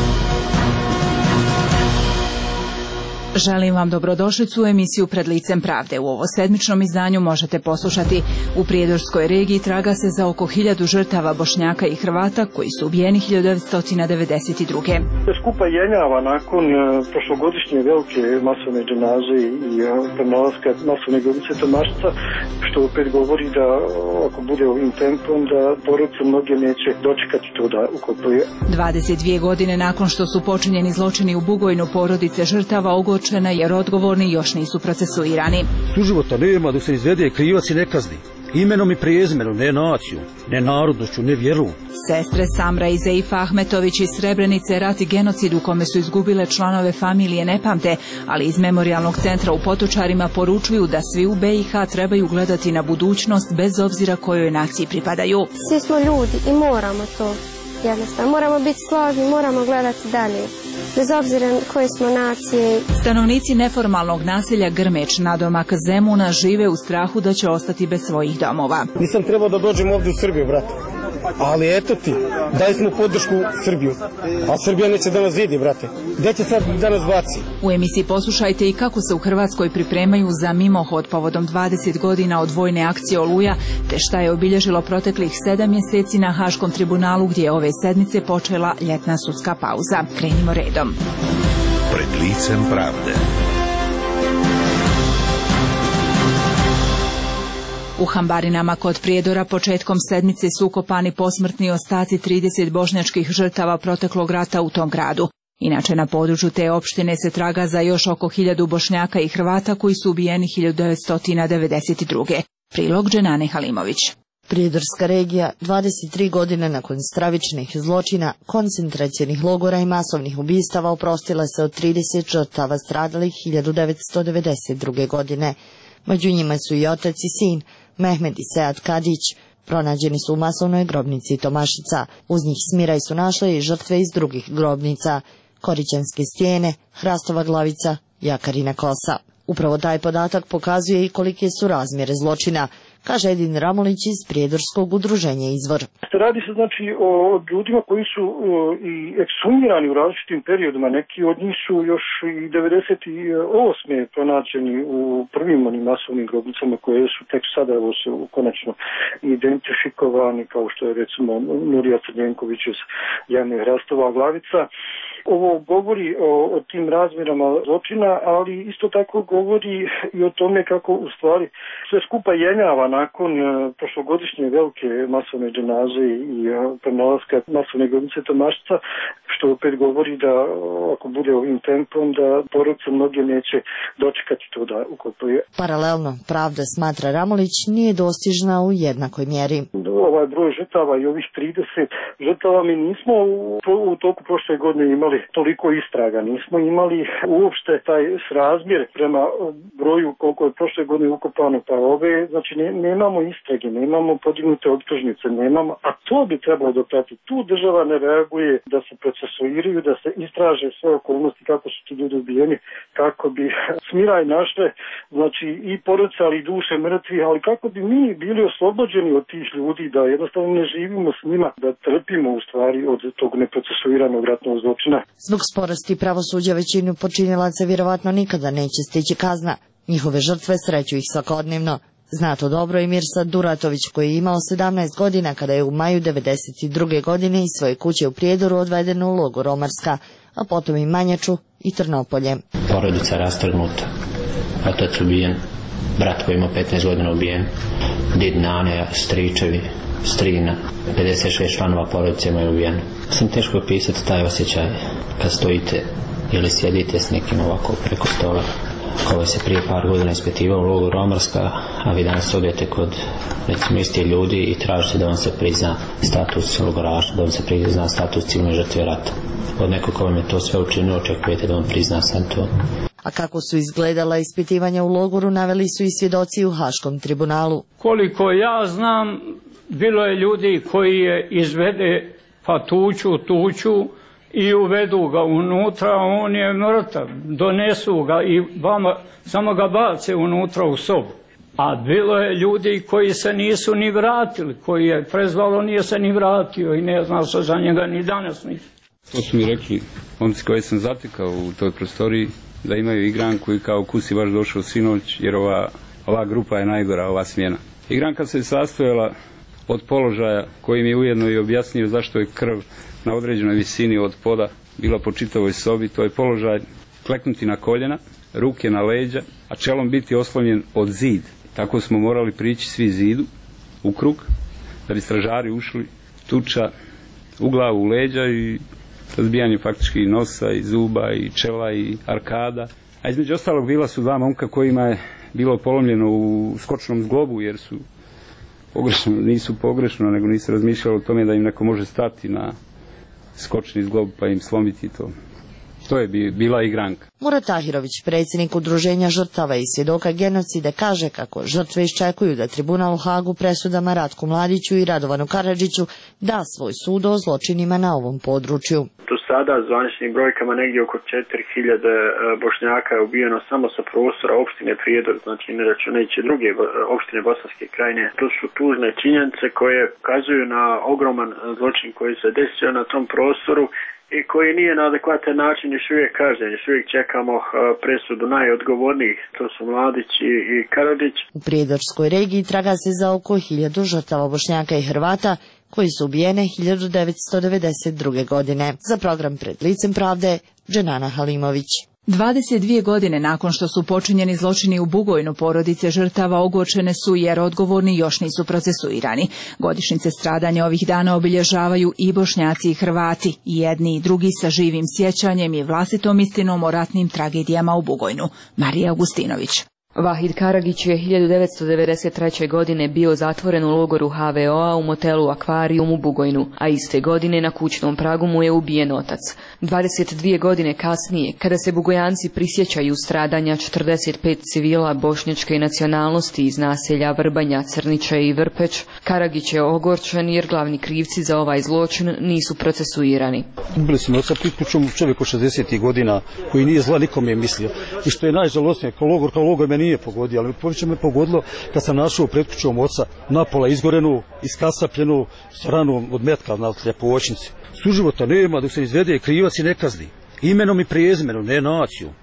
Želim vam dobrodošlicu u emisiju Pred licem pravde. U ovo sedmičnom izdanju možete poslušati: u Prijedorskoj regiji traga se za oko hiljadu žrtava Bošnjaka i Hrvata koji su ubijeni hiljadu devetsto devedeset druge. Skupa jenjava nakon prošlogodišnje velike masovne dženaze i pronalaska masovne grobnice Tomašca, što opet govori da ako bude ovim tempom da porodice mnoge neće dočekati to da ukopuje. dvadeset dvije godine nakon što su počinjeni zločini u Bugojnu, porodice žrtava ogorčena jer odgovorni još nisu procesuirani. Suživota nema dok se izvede krivac i ne kazni. Imenom i prezimenom, ne naciju, ne narodnošću, ne vjeru. Sestre Samra i Zeif Ahmetović iz Srebrenice rat i genocid u kome su izgubile članove familije ne pamte, ali iz Memorijalnog centra u Potočarima poručuju da svi u be i ha trebaju gledati na budućnost bez obzira kojoj naciji pripadaju. Svi smo ljudi i moramo to. Jednostavno, moramo biti složni, moramo gledati dalje, bez obzira koje smo nacije. Stanovnici neformalnog naselja Grmeć, nadomak Zemuna, žive u strahu da će ostati bez svojih domova. Nisam trebao da dođem ovdje u Srbiju, brate. Ali eto ti, dali smo podršku Srbiju, a Srbija neće da nas vidi, brate. Gde će sad da nas baci? U emisiji poslušajte i kako se u Hrvatskoj pripremaju za mimohod povodom dvadeset godina od vojne akcije Oluja, te šta je obilježilo proteklih sedam mjeseci na Haškom tribunalu, gdje je ove sedmice počela ljetna sudska pauza. Krenimo redom. Pred licem pravde. U Hambarinama kod Prijedora početkom sedmice su ukopani posmrtni ostaci trideset bošnjačkih žrtava proteklog rata u tom gradu. Inače, na području te opštine se traga za još oko hiljadu Bošnjaka i Hrvata koji su ubijeni hiljadu devetsto devedeset druge. Prilog Dženane Halimović. Prijedorska regija, dvadeset tri godine nakon stravičnih zločina, koncentracionih logora i masovnih ubistava, oprostila se od trideset žrtava stradalih hiljadu devetsto devedeset druge. godine. Među njima su i otac i sin, Mehmed i Sead Kadić. Pronađeni su u masovnoj grobnici Tomašica. Uz njih smiraj su našle i žrtve iz drugih grobnica: Korićanske stijene, Hrastova glavica, Jakarina kosa. Upravo taj podatak pokazuje i kolike su razmjere zločina, kaže Edin Ramolić iz Prijedorskog udruženja Izvor. Radi se znači o ljudima koji su o, i ekshumirani u različitim periodima. Neki od njih su još i devedeset osme pronađeni u prvim onim masovnim grobnicama koje su tek sada evo se konačno identifikovani, kao što je recimo Nurija Crnjenković iz Jane Hrastova glavica. Ovo govori o, o tim razmjerama zločina, ali isto tako govori i o tome kako u stvari sve skupa jenjava nakon uh, prošlogodišnje velike masovne dženaze i uh, prenalaska masovne grobnice Tomašca, što opet govori da ako bude ovim tempom da porodice mnoge neće dočekati to da ukopuje. Paralelno, pravda, smatra Ramolić, nije dostižna u jednakoj mjeri. Ovaj broj žrtava i ovih trideset žrtava mi nismo u, u toku prošle godine imali toliko istraga, nismo imali uopšte taj srazmjer prema broju koliko je prošle godine ukopano, pa ove, znači ne, nemamo istrage, nemamo podignute optužnice, nemamo, a to bi trebalo dopratiti. Tu država ne reaguje da se procesuiraju, da se istraže sve okolnosti kako su ti ljudi ubijeni, kako bi smiraj našle, znači i porodice, ali i duše mrtvi, ali kako bi mi bili oslobođeni od tih ljudi, da jednostavno ne živimo s njima, da trpimo u stvari od tog neprocesuiranog ratnog zločina. Zbog sporosti pravosuđa većinu počinilaca vjerovatno nikada neće stići kazna. Njihove žrtve sreću ih svakodnevno. Zna to dobro i Mirsad Duratović, koji je imao sedamnaest godina kada je u maju devedeset druge godine iz svoje kuće u Prijedoru odveden u logor Omarska, a potom i Manjaču i Trnopolje. Porodica rastrgnuta, otac ubijen, brat koji ima petnaest godina ubijen, did, nane, stričevi, strina, pedeset šest članova porodice imaju ubijeno. Sam teško opisati taj osjećaj kad stojite ili sjedite s nekim ovako preko stola koji se prije par godina ispitivao u logoru Omarska, a vi danas odete kod recimo isti ljudi i tražite da vam se prizna status logoraša, da vam se prizna status civilne žrtve rata. Od nekog ko vam je to sve učinio očekujete da vam prizna sam to. A kako su izgledala ispitivanja u logoru naveli su i svjedoci u Haškom tribunalu. Koliko ja znam, bilo je ljudi koji je izvede pa tuču, tuču i uvedu ga unutra, on je mrtav, donesu ga i vama, samo ga bace unutra u sobu. A bilo je ljudi koji se nisu ni vratili, koji je prezvalo nije se ni vratio i ne znao se za njega ni danas ništa. To su mi rekli momci koji sam zatekao u toj prostoriji, da imaju igranku i kao kusi baš došao sinoć, jer ova, ova grupa je najgora, ova smjena. Igranka se sastojala od položaja koji mi je ujedno i objasnio zašto je krv na određenoj visini od poda bila po čitavoj sobi. To je položaj kleknuti na koljena, ruke na leđa, a čelom biti oslonjen od zid. Tako smo morali prići svi zidu u krug, da bi stražari ušli, tuča u glavu, u leđa i razbijanje faktički nosa i zuba i čela i arkada. A između ostalog bila su dva momka kojima je bilo polomljeno u skočnom zglobu, jer su pogrešno, nisu pogrešno, nego nisu razmišljali o tome da im neko može stati na skočni zglob pa im slomiti to. To je bila igranka. Murat Tahirović, predsjednik Udruženja žrtava i svjedoka genocida, kaže kako žrtve iščekuju da tribunal u Hagu presudama Ratku Mladiću i Radovanu Karadžiću da svoj sud o zločinima na ovom području. Do sada zvaničnim brojkama negdje oko četiri hiljade Bošnjaka je ubijeno samo sa prostora opštine Prijedor, znači ne računajući druge opštine Bosanske krajine. To su tužne činjenice koje ukazuju na ogroman zločin koji se desio na tom prostoru i koji nije na adekvatan način još uvijek kažnjen. Još uvijek čekamo presudu najodgovornijih, to su Mladić i Karadžić. U Prijedorskoj regiji traga se za oko hiljadu žrtava Bošnjaka i Hrvata koji su ubijene hiljadu devetsto devedeset druge. godine. Za program Pred licem pravde, Dženana Halimović. dvadeset dvije godine nakon što su počinjeni zločini u Bugojnu, porodice žrtava ogorčene su jer odgovorni još nisu procesuirani. Godišnjice stradanja ovih dana obilježavaju i Bošnjaci i Hrvati, i jedni i drugi sa živim sjećanjem i vlastitom istinom o ratnim tragedijama u Bugojnu. Marija Augustinović. Vahid Karagić je hiljadu devetsto devedeset treće. godine bio zatvoren u logoru H V O-a u motelu Akvarijum u Bugojnu, a iste godine na kućnom pragu mu je ubijen otac. dvadeset dvije godine kasnije, kada se Bugojanci prisjećaju stradanja četrdeset pet civila bošnjačke nacionalnosti iz naselja Vrbanja, Crniće i Vrpeć, Karagić je ogorčen jer glavni krivci za ovaj zločin nisu procesuirani. Ubili su me oca pred kućom, čovjek od šezdesetih godina koji nije zla nikome mislio. I što je najžalosnije, kao logor, kao logor me nije pogodio, ali poviće me pogodilo kad sam našao pred kućom oca napola izgorenu, iskasapljenu, s ranom od metka na ljepočnici. Suživota nema dok se izvede krivac i ne kazni. Imenom i prezimenom, ne naciju.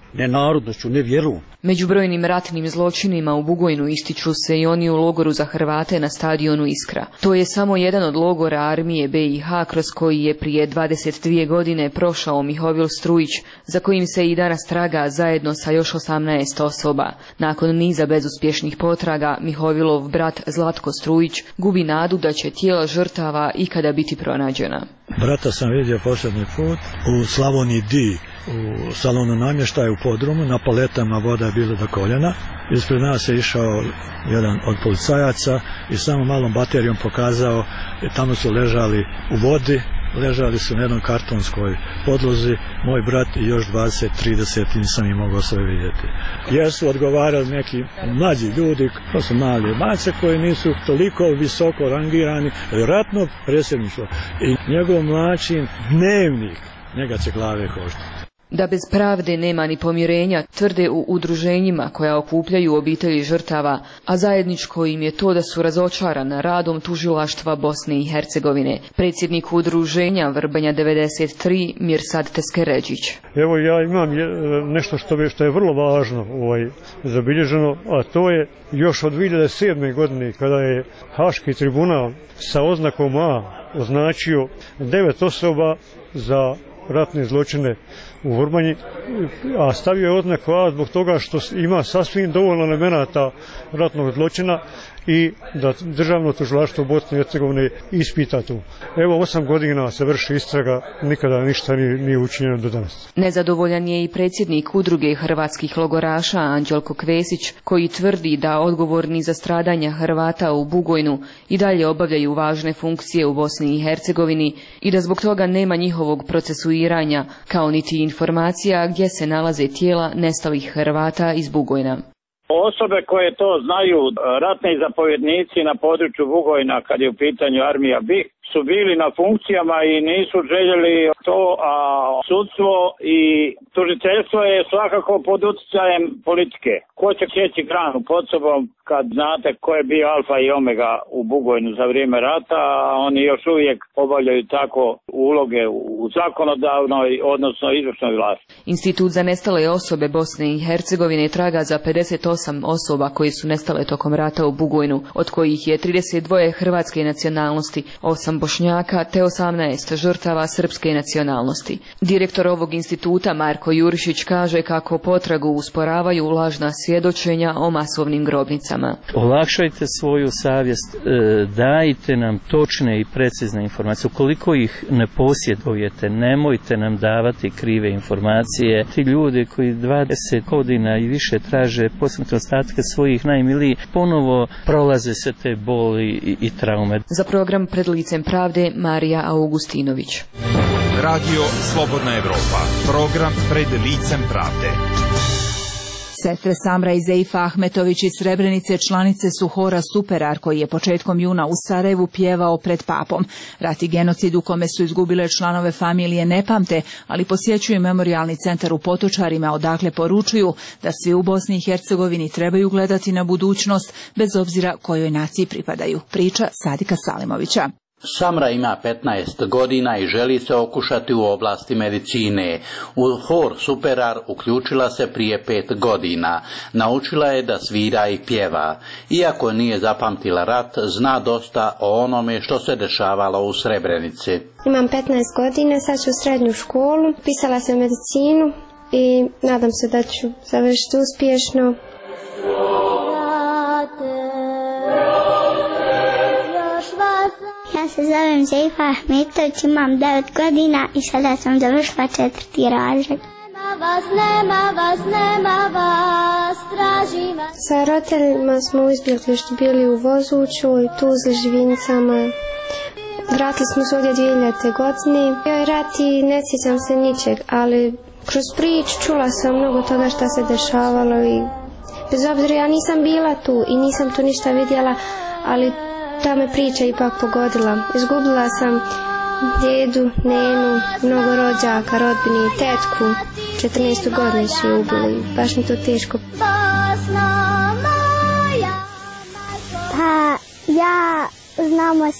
nenarodnošću, nevjerom. Među brojnim ratnim zločinima u Bugojnu ističu se i oni u logoru za Hrvate na stadionu Iskra. To je samo jedan od logora armije B i H kroz koji je prije dvadeset dvije godine prošao Mihovil Strujić, za kojim se i danas traga zajedno sa još osamnaest osoba. Nakon niza bezuspješnih potraga, Mihovilov brat Zlatko Strujić gubi nadu da će tijela žrtava ikada biti pronađena. Brata sam vidio posljednji put u Slavoniji D, u salonu namještaja u podrumu, na paletama voda je bila do koljena. Ispred nas je išao jedan od policajaca i samo malom baterijom pokazao, tamo su ležali u vodi, ležali su na jednom kartonskoj podlozi, moj brat i još dvadeset trideset, nisam im mogao sve vidjeti. Jer su odgovarali neki mlađi ljudi, to su mali mace koji nisu toliko visoko rangirani, ratno predsjedništvo i njegov mlačin dnevnik, njega će glave koštati. Da bez pravde nema ni pomirenja, tvrde u udruženjima koja okupljaju obitelji žrtava, a zajedničko im je to da su razočarana radom tužilaštva Bosne i Hercegovine. Predsjednik udruženja Vrbanja devedeset tri Mirsad Teskeređić. Evo ja imam nešto što je, što je vrlo važno ovaj, zabilježeno, a to je još od dvije hiljade sedme. godine kada je Haški tribunal sa oznakom A označio devet osoba za ratne zločine u Vrbanji, a stavio je oznaku A zbog toga što ima sasvim dovoljno elemenata ratnog zločina i da državno tužilaštvo Bosne i Hercegovine ispita tu. Evo osam godina se vrši istraga, nikada ništa nije, nije učinjeno do danas. Nezadovoljan je i predsjednik udruge hrvatskih logoraša Anđelko Kvesić, koji tvrdi da odgovorni za stradanja Hrvata u Bugojnu i dalje obavljaju važne funkcije u Bosni i Hercegovini i da zbog toga nema njihovog procesuiranja, kao niti informacija gdje se nalaze tijela nestalih Hrvata iz Bugojna. Osobe koje to znaju, ratni zapovjednici na području Bugojna, kad je u pitanju armija B I H, su bili na funkcijama i nisu željeli to, a sudstvo i tužiteljstvo je svakako pod utjecajem politike. Ko će sjeći granu pod sobom kad znate ko je bio alfa i omega u Bugojnu za vrijeme rata, a oni još uvijek obavljaju tako uloge u zakonodavnoj, odnosno izvršnoj vlasti. Institut za nestale osobe Bosne i Hercegovine traga za pedeset osam osoba koji su nestale tokom rata u Bugojnu, od kojih je trideset dva hrvatske nacionalnosti, osam Bošnjaka te osamnaest žrtava srpske nacionalnosti. Direktor ovog instituta Marko Jurišić kaže kako potragu usporavaju lažna svjedočenja o masovnim grobnicama. Olakšajte svoju savjest, dajte nam točne i precizne informacije. Ukoliko ih ne posjedujete, nemojte nam davati krive informacije. Ti ljudi koji dvadeset godina i više traže posmrtne ostatke svojih najmilijih, ponovo prolaze se te boli i, i traume. Za program Pred licem pravde Marija Augustinović. Radio Slobodna Evropa, program Pred licem pravde. Sestre Samra i Zeifa Ahmetović iz Srebrenice članice su hora Superar koji je početkom juna u Sarajevu pjevao pred papom. Rat i genocid u kome su izgubile članove familije ne pamte, ali posjećuju memorijalni centar u Potočarima odakle poručuju da svi u Bosni i Hercegovini trebaju gledati na budućnost bez obzira kojoj naciji pripadaju. Priča Sadika Salimovića. Samra ima petnaest godina i želi se okušati u oblasti medicine. U hor Superar uključila se prije pet godina. Naučila je da svira i pjeva. Iako nije zapamtila rat, zna dosta o onome što se dešavalo u Srebrenici. Imam petnaest godina, sad ću u srednju školu, pisala sam medicinu i nadam se da ću završiti uspješno. Ja se zovem Zeifa Ahmetović, imam devet godina i sada sam završila četvrti razred. Nema vas, nema vas, nema vas, tražim vas. Sa roditeljima smo u izbjeglištu bili u Vozuću i Tuzli, Živinicama. Vratili smo se ovdje dvije hiljadite. godine. Bio je rat i ne sjećam se ničeg, ali kroz priču čula sam mnogo toga što se dešavalo i bez obzira ja nisam bila tu i nisam tu ništa vidjela, ali ta me priča ipak pogodila. Izgubila sam djedu, nenu, mnogo rođaka, rodbini i tetku. četrnaestu godinu su ju ubili. Baš mi to teško. Pa ja znam o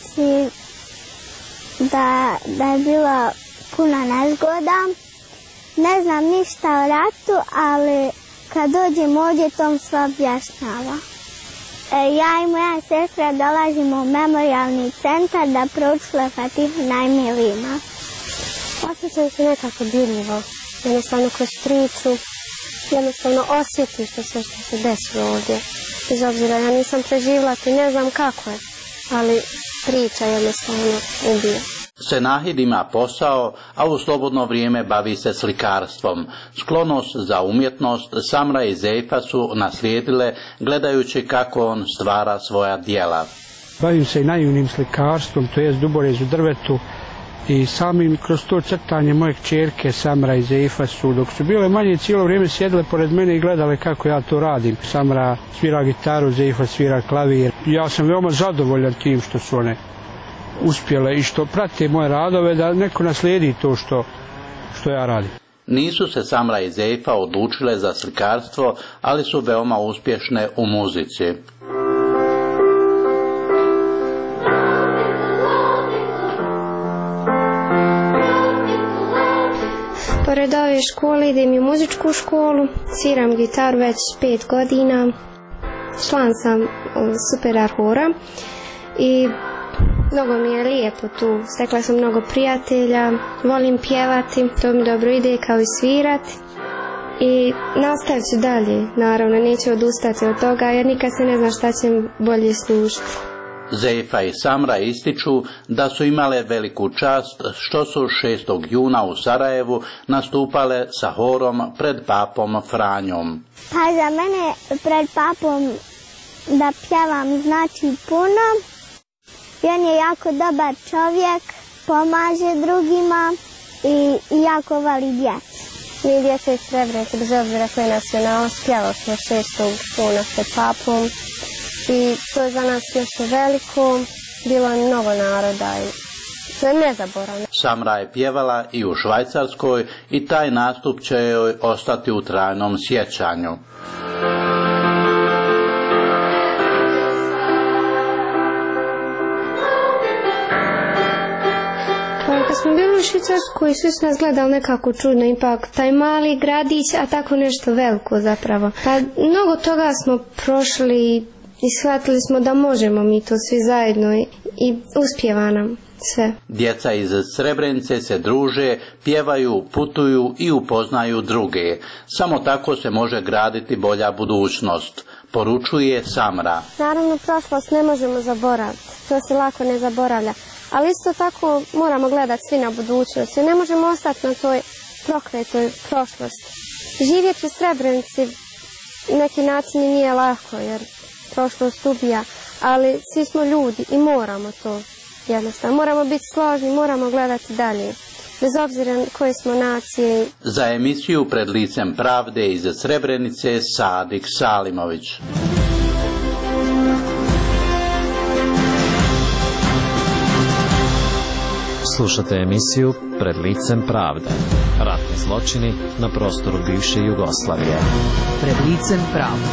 Srebrenici da, da je bila puna nezgoda ne znam ništa o ratu, ali kad dođem ovdje to mi sve objašnjava. Ja i moja sestra dolazimo u memorijalni centar da proučimo Fatihu najmilijima. Osjećam se nekako dirljivo, jednostavno kroz priču, jednostavno osjetiš to sve što se desilo ovdje. Bez obzira, ja nisam preživjela i ne znam kako je, ali priča jednostavno ubije. Senahid ima posao, a u slobodno vrijeme bavi se slikarstvom. Sklonost za umjetnost Samra i Zeifa su naslijedile gledajući kako on stvara svoja djela. Bavim se i naivnim slikarstvom, to jest duborez u drvetu, i samim kroz to crtanje moje kćerke Samra i Zeifa su, dok su bile manje, cijelo vrijeme sjedile pored mene i gledale kako ja to radim. Samra svira gitaru, Zeifa svira klavir. Ja sam veoma zadovoljan tim što su one uspjele i što prate moje radove, da neko naslijedi to što, što ja radim. Nisu se Samra i Zeifa odlučile za slikarstvo, ali su veoma uspješne u muzici. Pored ove škole idem i u muzičku školu, sviram gitaru već pet godina, član sam Superar hora i mnogo mi je lijepo tu, stekla sam mnogo prijatelja, volim pjevati, to mi dobro ide kao i svirati i nastavit ću dalje, naravno neću odustati od toga jer nikad se ne zna šta će mi bolje služiti. Zeifa i Samra ističu da su imale veliku čast što su šestog juna u Sarajevu nastupale sa horom pred papom Franjom. Pa za mene pred papom da pjevam znači puno. I on je jako dobar čovjek, pomaže drugima i, i jako voli djecu. Mi djeca iz Srebrenice, bez obzira koje nacionalnost, pjevali smo šestog juna pred papom. I to je za nas nešto veliko, bilo je mnogo naroda i to je nezaboravno. Samra je pjevala i u Švajcarskoj i taj nastup će joj ostati u trajnom sjećanju. Kad smo bili u Švicarskoj, svi su nas gledali nekako čudno, ipak taj mali gradić, a tako nešto veliko zapravo. Pa mnogo toga smo prošli i shvatili smo da možemo mi to svi zajedno i, i uspijeva nam sve. Djeca iz Srebrenice se druže, pjevaju, putuju i upoznaju druge. Samo tako se može graditi bolja budućnost, poručuje Samra. Naravno, prošlost ne možemo zaboraviti, to se lako ne zaboravlja. Ali isto tako moramo gledati svi na budućnost, jer ne možemo ostati na toj prokletoj prošlosti. Živjeti u Srebrenici neki način nije lako, jer prošlost ubija, ali svi smo ljudi i moramo to jednostavno. Moramo biti složni, moramo gledati dalje, bez obzira koje smo nacije. Za emisiju Pred licem pravde iz Srebrenice Sadik Salimović. Slušate emisiju Pred licem pravde. Ratni zločini na prostoru bivše Jugoslavije. Pred licem pravde.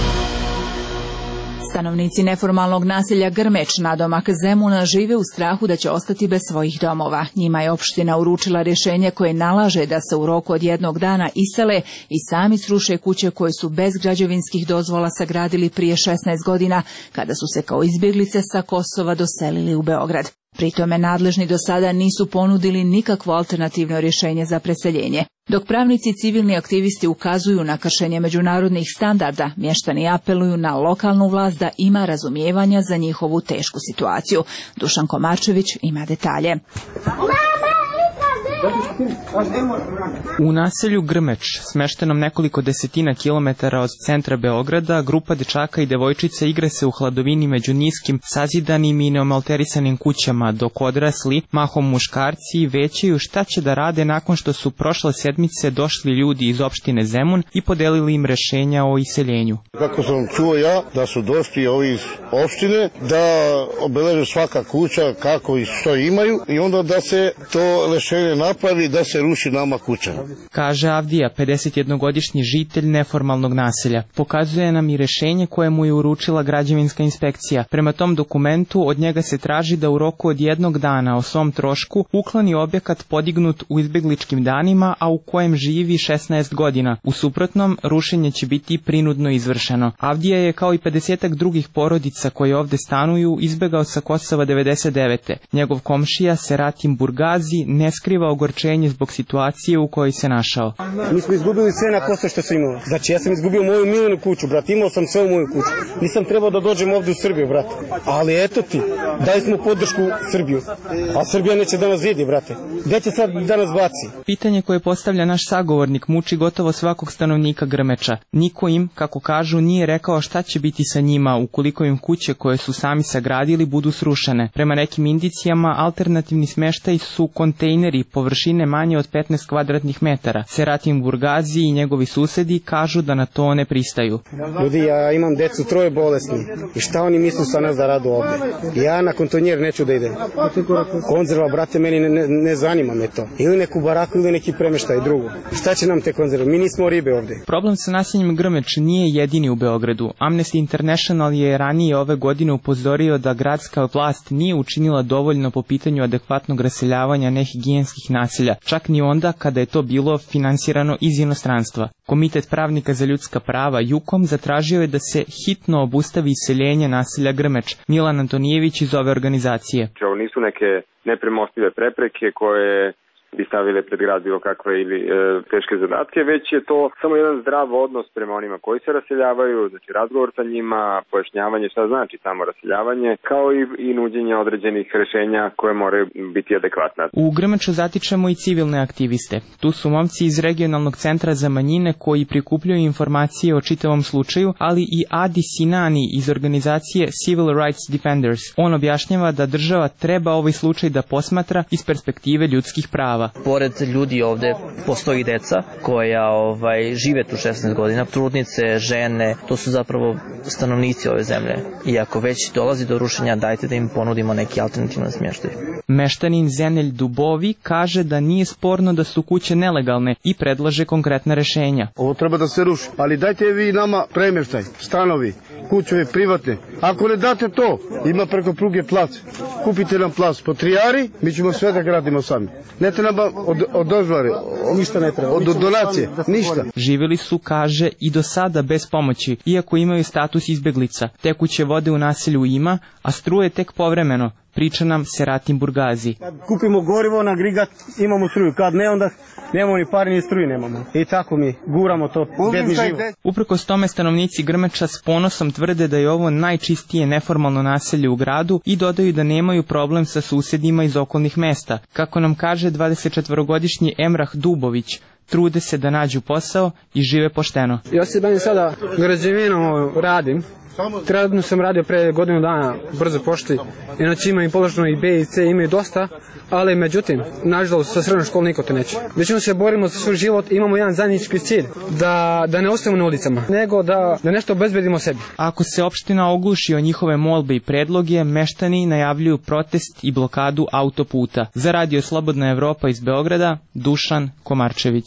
Stanovnici neformalnog naselja Grmeć, nadomak Zemuna, žive u strahu da će ostati bez svojih domova. Njima je opština uručila rješenje koje nalaže da se u roku od jednog dana isele i sami sruše kuće koje su bez građevinskih dozvola sagradili prije šesnaest godina, kada su se kao izbjeglice sa Kosova doselili u Beograd. Pri tome nadležni do sada nisu ponudili nikakvo alternativno rješenje za preseljenje. Dok pravnici i civilni aktivisti ukazuju na kršenje međunarodnih standarda, mještani apeluju na lokalnu vlast da ima razumijevanja za njihovu tešku situaciju. Dušan Komarčević ima detalje. U naselju Grmeć, smeštenom nekoliko desetina kilometara od centra Beograda, grupa dečaka i devojčica igre se u hladovini među niskim, sazidanim i neomalterisanim kućama, dok odrasli, mahom muškarci, većaju šta će da rade nakon što su prošle sedmice došli ljudi iz opštine Zemun i podelili im rešenja o iseljenju. Kako sam čuo ja, da su došli ovi iz opštine, da obeleže svaka kuća kako i što imaju i onda da se to rešenje napravi napravi da se ruši nama kuća. Kaže Avdija, pedesetjednogodišnji žitelj neformalnog naselja. Pokazuje nam i rešenje koje mu je uručila građevinska inspekcija. Prema tom dokumentu od njega se traži da u roku od jednog dana o svom trošku ukloni objekat podignut u izbegličkim danima, a u kojem živi šesnaest godina. U suprotnom, rušenje će biti prinudno izvršeno. Avdija je kao i pedesetak drugih porodica koje ovde stanuju izbegao sa Kosova devedeset devete. Njegov komšija Seratim Burgazi ne skriva ogorčenje zbog situacije u kojoj se našao. Mi smo izgubili sve na Kosovo što su imali. Znači ja sam izgubio moju miljenu kuću, brat, imao sam sve u moju kuću. Nisam trebao da dođem ovde u Srbiju, brat. Ali eto ti, dali smo podršku Srbiju. A Srbija neće da nas vidi, brate. Gde će sad da nas baci? Pitanje koje postavlja naš sagovornik muči gotovo svakog stanovnika Grmeča. Niko im, kako kažu, nije rekao šta će biti sa njima ukoliko im kuće koje su sami sagradili budu srušene. Prema nekim indicijama, alternativni smeštaj su kontejneri površine manje od petnaest kvadratnih metara. Seratim Burgazi i njegovi susedi kažu da na to ne pristaju. Ljudi, ja imam decu troje bolesni. I šta oni misle sa nas da radu ovde? Ja na kontonjer neću da idem. Konzerva, brate, meni ne, ne, ne zanima me to. Ili neku baraku ili neki premeštaj drugo. Šta će nam te konzerve? Mi nismo ribe ovde. Problem sa naseljem Grmeč nije jedini u Beogradu. Amnesty International je ranije ove godine upozorio da gradska vlast nije učinila dovoljno po pitanju adekvatnog raseljavanja nehigijenskih naselja, čak ni onda kada je to bilo finansirano iz inostranstva. Komitet pravnika za ljudska prava Jukom zatražio je da se hitno obustavi iseljenje naselja Grmeč. Milan Antonijević iz ove organizacije. Ovo nisu neke nepremostive prepreke koje bi stavile pred grad bilo kakve ili e, teške zadatke, već je to samo jedan zdrav odnos prema onima koji se raseljavaju, znači razgovor sa njima, pojašnjavanje šta znači samo raseljavanje, kao i, i nuđenje određenih rešenja koje moraju biti adekvatna. U Grmeču zatičemo i civilne aktiviste. Tu su momci iz regionalnog centra za manjine koji prikupljaju informacije o čitavom slučaju, ali i Adi Sinani iz organizacije Civil Rights Defenders. On objašnjava da država treba ovaj slučaj da posmatra iz perspektive ljudskih prava. Pored ljudi ovde postoji deca koja ovaj, žive tu šesnaest godina, trudnice, žene, to su zapravo stanovnici ove zemlje. I ako već dolazi do rušenja, dajte da im ponudimo neki alternativan smještaj. Meštanin Zenelj Dubovi kaže da nije sporno da su kuće nelegalne i predlaže konkretna rešenja. Ovo treba da se ruši, ali dajte vi nama premještaj, stanovi, kućove privatne. Ako ne date to, ima preko pruge plac. Kupite nam plac po Trijari, mi ćemo sve da gradimo sami. Ne treba od, od dozvore, ništa ne treba, od donacije, ništa. Živjeli su, kaže, i do sada bez pomoći, iako imaju status izbeglica. Tekuće vode u naselju ima, a struje tek povremeno, priča nam Seratim Burgazi. Kad kupimo gorivo na agregat, imamo struju, kad ne, onda nemamo ni pari ni struju nemamo. I tako mi guramo to, bedni život. Uprkos tome stanovnici Grmeča s ponosom tvrde da je ovo najčistije neformalno naselje u gradu i dodaju da nemaju problem sa susedima iz okolnih mesta. Kako nam kaže dvadesetčetvorogodišnji Emrah Dubović, trude se da nađu posao i žive pošteno. Ja se bavim sada građevinom, radim. Trenutno sam radio pre godinu dana brzo pošti, inače ima i položeno i B i C, imaju dosta, ali međutim, nažalost sa srednjom školom niko te neće. Većinom se borimo za svoj život, imamo jedan zajednički cilj, da, da ne ostavimo na ulicama, nego da, da nešto obezbedimo sebi. Ako se opština ogluši o njihove molbe i predloge, meštani najavljuju protest i blokadu autoputa. Za Radio Slobodna Evropa iz Beograda, Dušan Komarčević.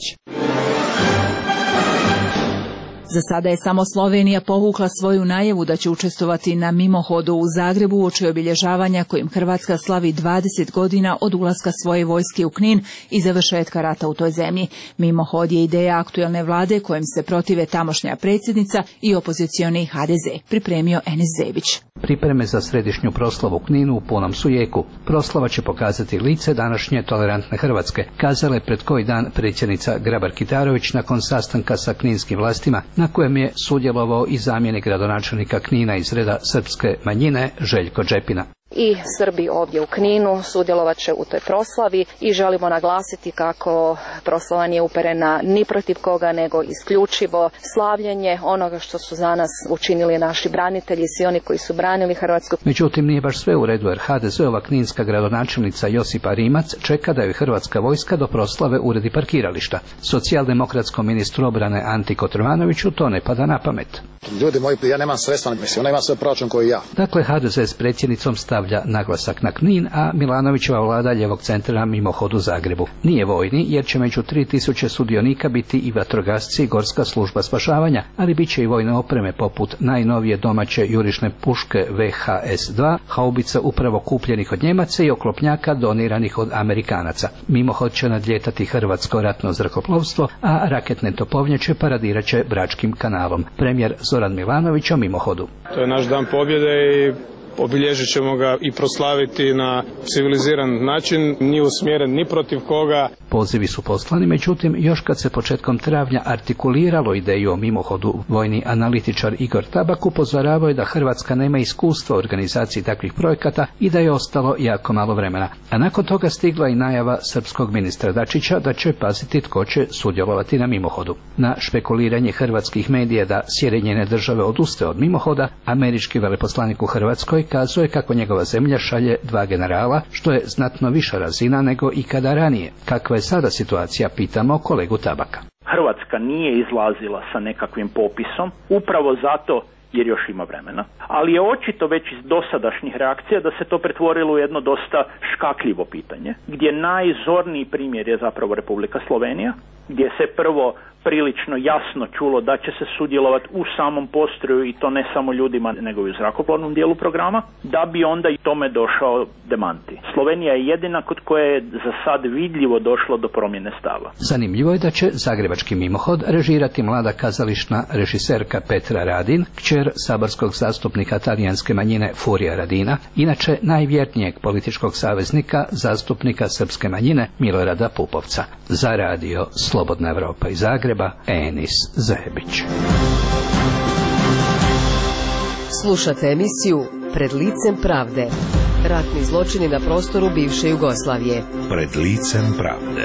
Za sada je samo Slovenija povukla svoju najavu da će učestvovati na mimohodu u Zagrebu uoči obilježavanja kojim Hrvatska slavi dvadeset godina od ulaska svoje vojske u Knin i završetka rata u toj zemlji. Mimohod je ideja aktuelne vlade kojim se protive tamošnja predsjednica i opozicioni H D Z. Pripremio Enis Zebić. Pripreme za središnju proslavu u Kninu u punom su jeku. Proslava će pokazati lice današnje tolerantne Hrvatske, kazala je pred koji dan predsjednica Grabar-Kitarović nakon sastanka sa kninskim vlastima, na kojem je sudjelovao i zamjenik gradonačelnika Knina iz reda srpske manjine Željko Džepina. I Srbi ovdje u Kninu sudjelovat će u toj proslavi i želimo naglasiti kako proslava nije uperena ni protiv koga, nego isključivo slavljenje onoga što su za nas učinili naši branitelji, svi oni koji su branili Hrvatsku. Međutim, nije baš sve u redu jer H D Z-ova kninska gradonačelnica Josipa Rimac čeka da joj hrvatska vojska do proslave uredi parkirališta. Socijaldemokratskom ministru obrane Anti Kotromanoviću to ne pada na pamet. Ljudi moji, ja nemam sredstva, mislim, ona ima svoj proračun koji ja. Dakle, H D Z s predsjednicom stav stavlja naglasak na Knin, a Milanovićeva vlada ljevog centra na mimohod u Zagrebu. Nije vojni, jer će među tri tisuće sudionika biti i vatrogasci i gorska služba spašavanja, ali bit će i vojne opreme poput najnovije domaće jurišne puške V H S dva, haubica upravo kupljenih od Njemaca i oklopnjaka doniranih od Amerikanaca. Mimohod će nadljetati hrvatsko ratno zrakoplovstvo, a raketne topovnjače paradirat će Bračkim kanalom. Premijer Zoran Milanović o mimohodu. To je naš dan pobjede i obilježit ćemo ga i proslaviti na civiliziran način, nije usmjeren ni protiv koga. Pozivi su poslani, međutim, još kad se početkom travnja artikuliralo ideju o mimohodu, vojni analitičar Igor Tabak upozoravao je da Hrvatska nema iskustva u organizaciji takvih projekata i da je ostalo jako malo vremena. A nakon toga stigla i najava srpskog ministra Dačića da će paziti tko će sudjelovati na mimohodu. Na špekuliranje hrvatskih medija da Sjedinjene države odustaje od mimohoda, američki veleposlanik u Hrvatskoj kazuje kako njegova zemlja šalje dva generala, što je znatno viša razina nego ikada ranije. Kakva je sada situacija, pitamo kolegu Tabaka. Hrvatska nije izlazila sa nekakvim popisom, upravo zato jer još ima vremena, ali je očito već iz dosadašnjih reakcija da se to pretvorilo u jedno dosta škakljivo pitanje, gdje najzorniji primjer je zapravo Republika Slovenija, gdje se prvo prilično jasno čulo da će se sudjelovati u samom postroju i to ne samo ljudima nego i u zrakoplovnom dijelu programa, da bi onda i tome došao demanti. Slovenija je jedina kod koje je za sad vidljivo došlo do promjene stava. Zanimljivo je da će zagrebački mimohod režirati mlada kazališna režiserka Petra Radin, kćer saborskog zastupnika talijanske manjine Furija Radina, inače najvjernijeg političkog saveznika zastupnika srpske manjine Milorada Pupovca. Za radio Slobodna Evropa iz Zagreba, Enis Zajebić. Slušate emisiju Pred licem pravde. Ratni zločini na prostoru bivše Jugoslavije. Pred licem pravde.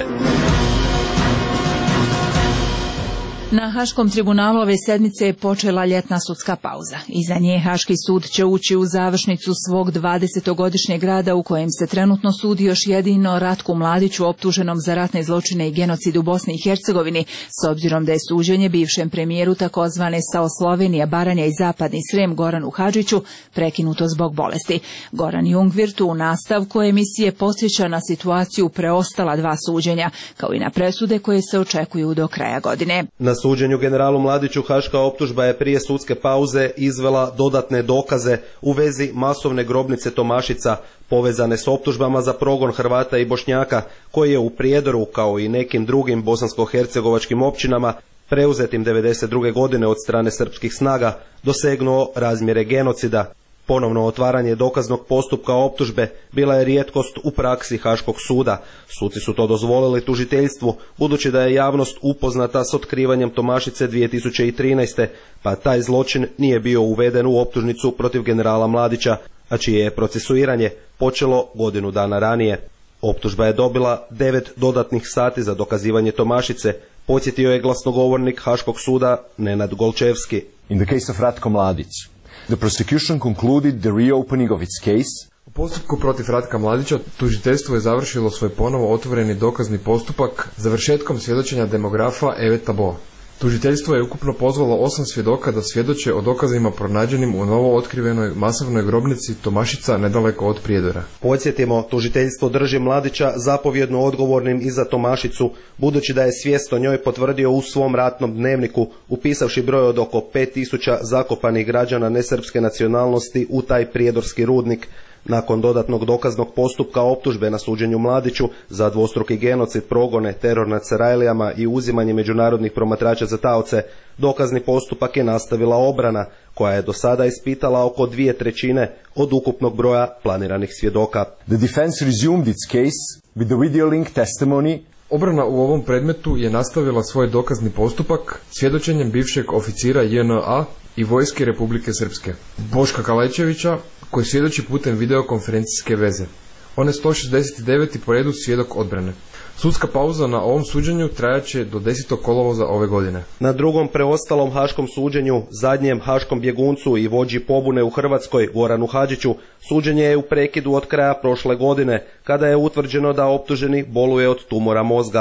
Na Haškom tribunalu ove sedmice je počela ljetna sudska pauza. Iza nje Haški sud će ući u završnicu svog dvadesetogodišnjeg rada u kojem se trenutno sudi još jedino Ratku Mladiću optuženom za ratne zločine i genocid u Bosni i Hercegovini, s obzirom da je suđenje bivšem premijeru takozvane S A O Slovenija, Baranja i Zapadni Srem Goranu Hadžiću prekinuto zbog bolesti. Goran Jungwirth u nastavku emisije podsjeća na situaciju preostala dva suđenja, kao i na presude koje se očekuju do kraja godine. Na suđenju generalu Mladiću haška optužba je prije sudske pauze izvela dodatne dokaze u vezi masovne grobnice Tomašica povezane s optužbama za progon Hrvata i Bošnjaka koji je u Prijedoru kao i nekim drugim bosansko-hercegovačkim općinama preuzetim devedeset druge godine od strane srpskih snaga dosegnuo razmjere genocida. Ponovno otvaranje dokaznog postupka optužbe bila je rijetkost u praksi Haškog suda. Suci su to dozvolili tužiteljstvu, budući da je javnost upoznata s otkrivanjem Tomašice dvije tisuće trinaeste, pa taj zločin nije bio uveden u optužnicu protiv generala Mladića, a čije je procesuiranje počelo godinu dana ranije. Optužba je dobila devet dodatnih sati za dokazivanje Tomašice, podsjetio je glasnogovornik Haškog suda Nenad Golčevski. In the case of Ratko Mladić, the prosecution concluded the reopening of its case. U postupku protiv Ratka Mladića tužiteljstvo je završilo svoj ponovo otvoreni dokazni postupak završetkom svjedočenja demografa Eve Tabo. Tužiteljstvo je ukupno pozvalo osam svjedoka da svjedoče o dokazima pronađenim u novo otkrivenoj masovnoj grobnici Tomašica nedaleko od Prijedora. Podsjetimo, tužiteljstvo drži Mladića zapovjedno odgovornim i za Tomašicu, budući da je svijest o njoj potvrdio u svom ratnom dnevniku, upisavši broj od oko pet tisuća zakopanih građana nesrpske nacionalnosti u taj prijedorski rudnik. Nakon dodatnog dokaznog postupka optužbe na suđenju Mladiću za dvostruki genocid, progone, teror nad Sarajlijama i uzimanje međunarodnih promatrača za taoce, dokazni postupak je nastavila obrana, koja je do sada ispitala oko dvije trećine od ukupnog broja planiranih svjedoka. The defense resumed its case with the video link testimony. Obrana u ovom predmetu je nastavila svoj dokazni postupak svjedočenjem bivšeg oficira J N A i Vojske Republike Srpske, Boška Kalajčevića, koji svjedoči putem videokonferencijske veze. On je sto šezdeset deveti po redu svjedok odbrane. Sudska pauza na ovom suđenju trajaće do desetog kolovoza ove godine. Na drugom preostalom haškom suđenju, zadnjem haškom bjeguncu i vođi pobune u Hrvatskoj, Goranu Hadžiću, suđenje je u prekidu od kraja prošle godine, kada je utvrđeno da optuženi boluje od tumora mozga.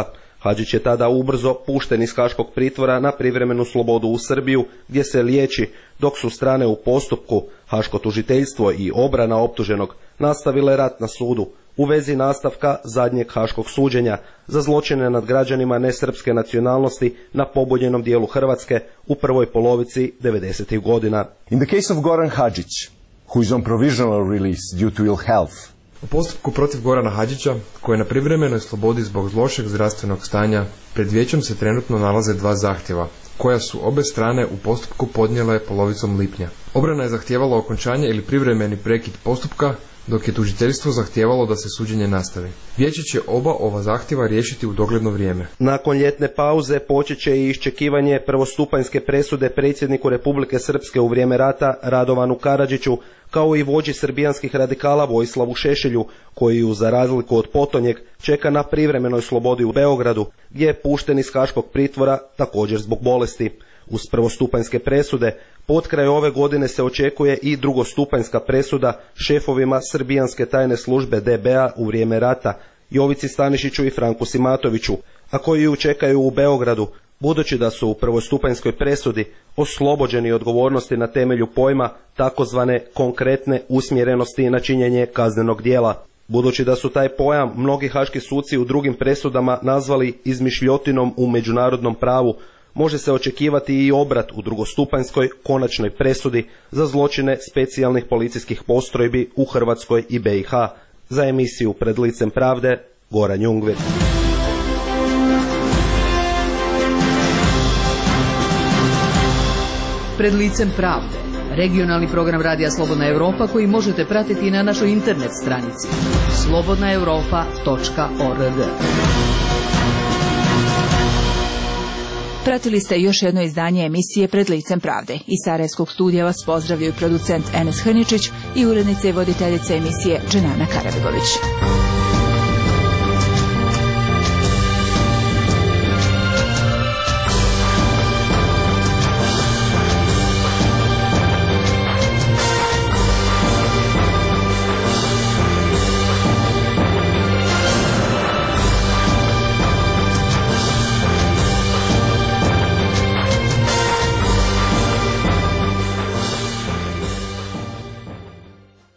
Hadžić je tada ubrzo pušten iz haškog pritvora na privremenu slobodu u Srbiju, gdje se liječi, dok su strane u postupku, haško tužiteljstvo i obrana optuženog, nastavile rat na sudu u vezi nastavka zadnjeg haškog suđenja za zločine nad građanima nesrpske nacionalnosti na pobunjenom dijelu Hrvatske u prvoj polovici devedesetih godina. In the case of Goran Hadžić, who is on provisional release due to ill health, u postupku protiv Gorana Hadžića, koji je na privremenoj slobodi zbog lošeg zdravstvenog stanja, pred vijećem se trenutno nalaze dva zahtjeva, koja su obe strane u postupku podnijele polovicom lipnja. Obrana je zahtijevala okončanje ili privremeni prekid postupka, dok je tužiteljstvo zahtijevalo da se suđenje nastavi. Vijeće će oba ova zahtjeva riješiti u dogledno vrijeme. Nakon ljetne pauze počet će i iščekivanje prvostupanjske presude predsjedniku Republike Srpske u vrijeme rata Radovanu Karadžiću, kao i vođi srbijanskih radikala Vojislavu Šešelju, koji ju, za razliku od potonjeg, čeka na privremenoj slobodi u Beogradu, gdje je pušten iz haškog pritvora također zbog bolesti. Uz prvostupanjske presude, potkraj ove godine se očekuje i drugostupanjska presuda šefovima srbijanske tajne službe D B A u vrijeme rata, Jovici Stanišiću i Franku Simatoviću, a koji ju čekaju u Beogradu, budući da su u prvostupanjskoj presudi oslobođeni odgovornosti na temelju pojma takozvane konkretne usmjerenosti na činjenje kaznenog djela. Budući da su taj pojam mnogi haški suci u drugim presudama nazvali izmišljotinom u međunarodnom pravu, može se očekivati i obrat u drugostupanjskoj konačnoj presudi za zločine specijalnih policijskih postrojbi u Hrvatskoj i B i H. Za emisiju Pred licem pravde, Goran Jungvir. Pred licem pravde, regionalni program Radija Slobodna Europa koji možete pratiti na našoj internet stranici slobodna europa tačka org. Pratili ste još jedno izdanje emisije Pred licem pravde. Iz Sarajevskog studija vas pozdravljaju producent Enes Hrničić i urednica i voditeljica emisije Dženana Karabegović.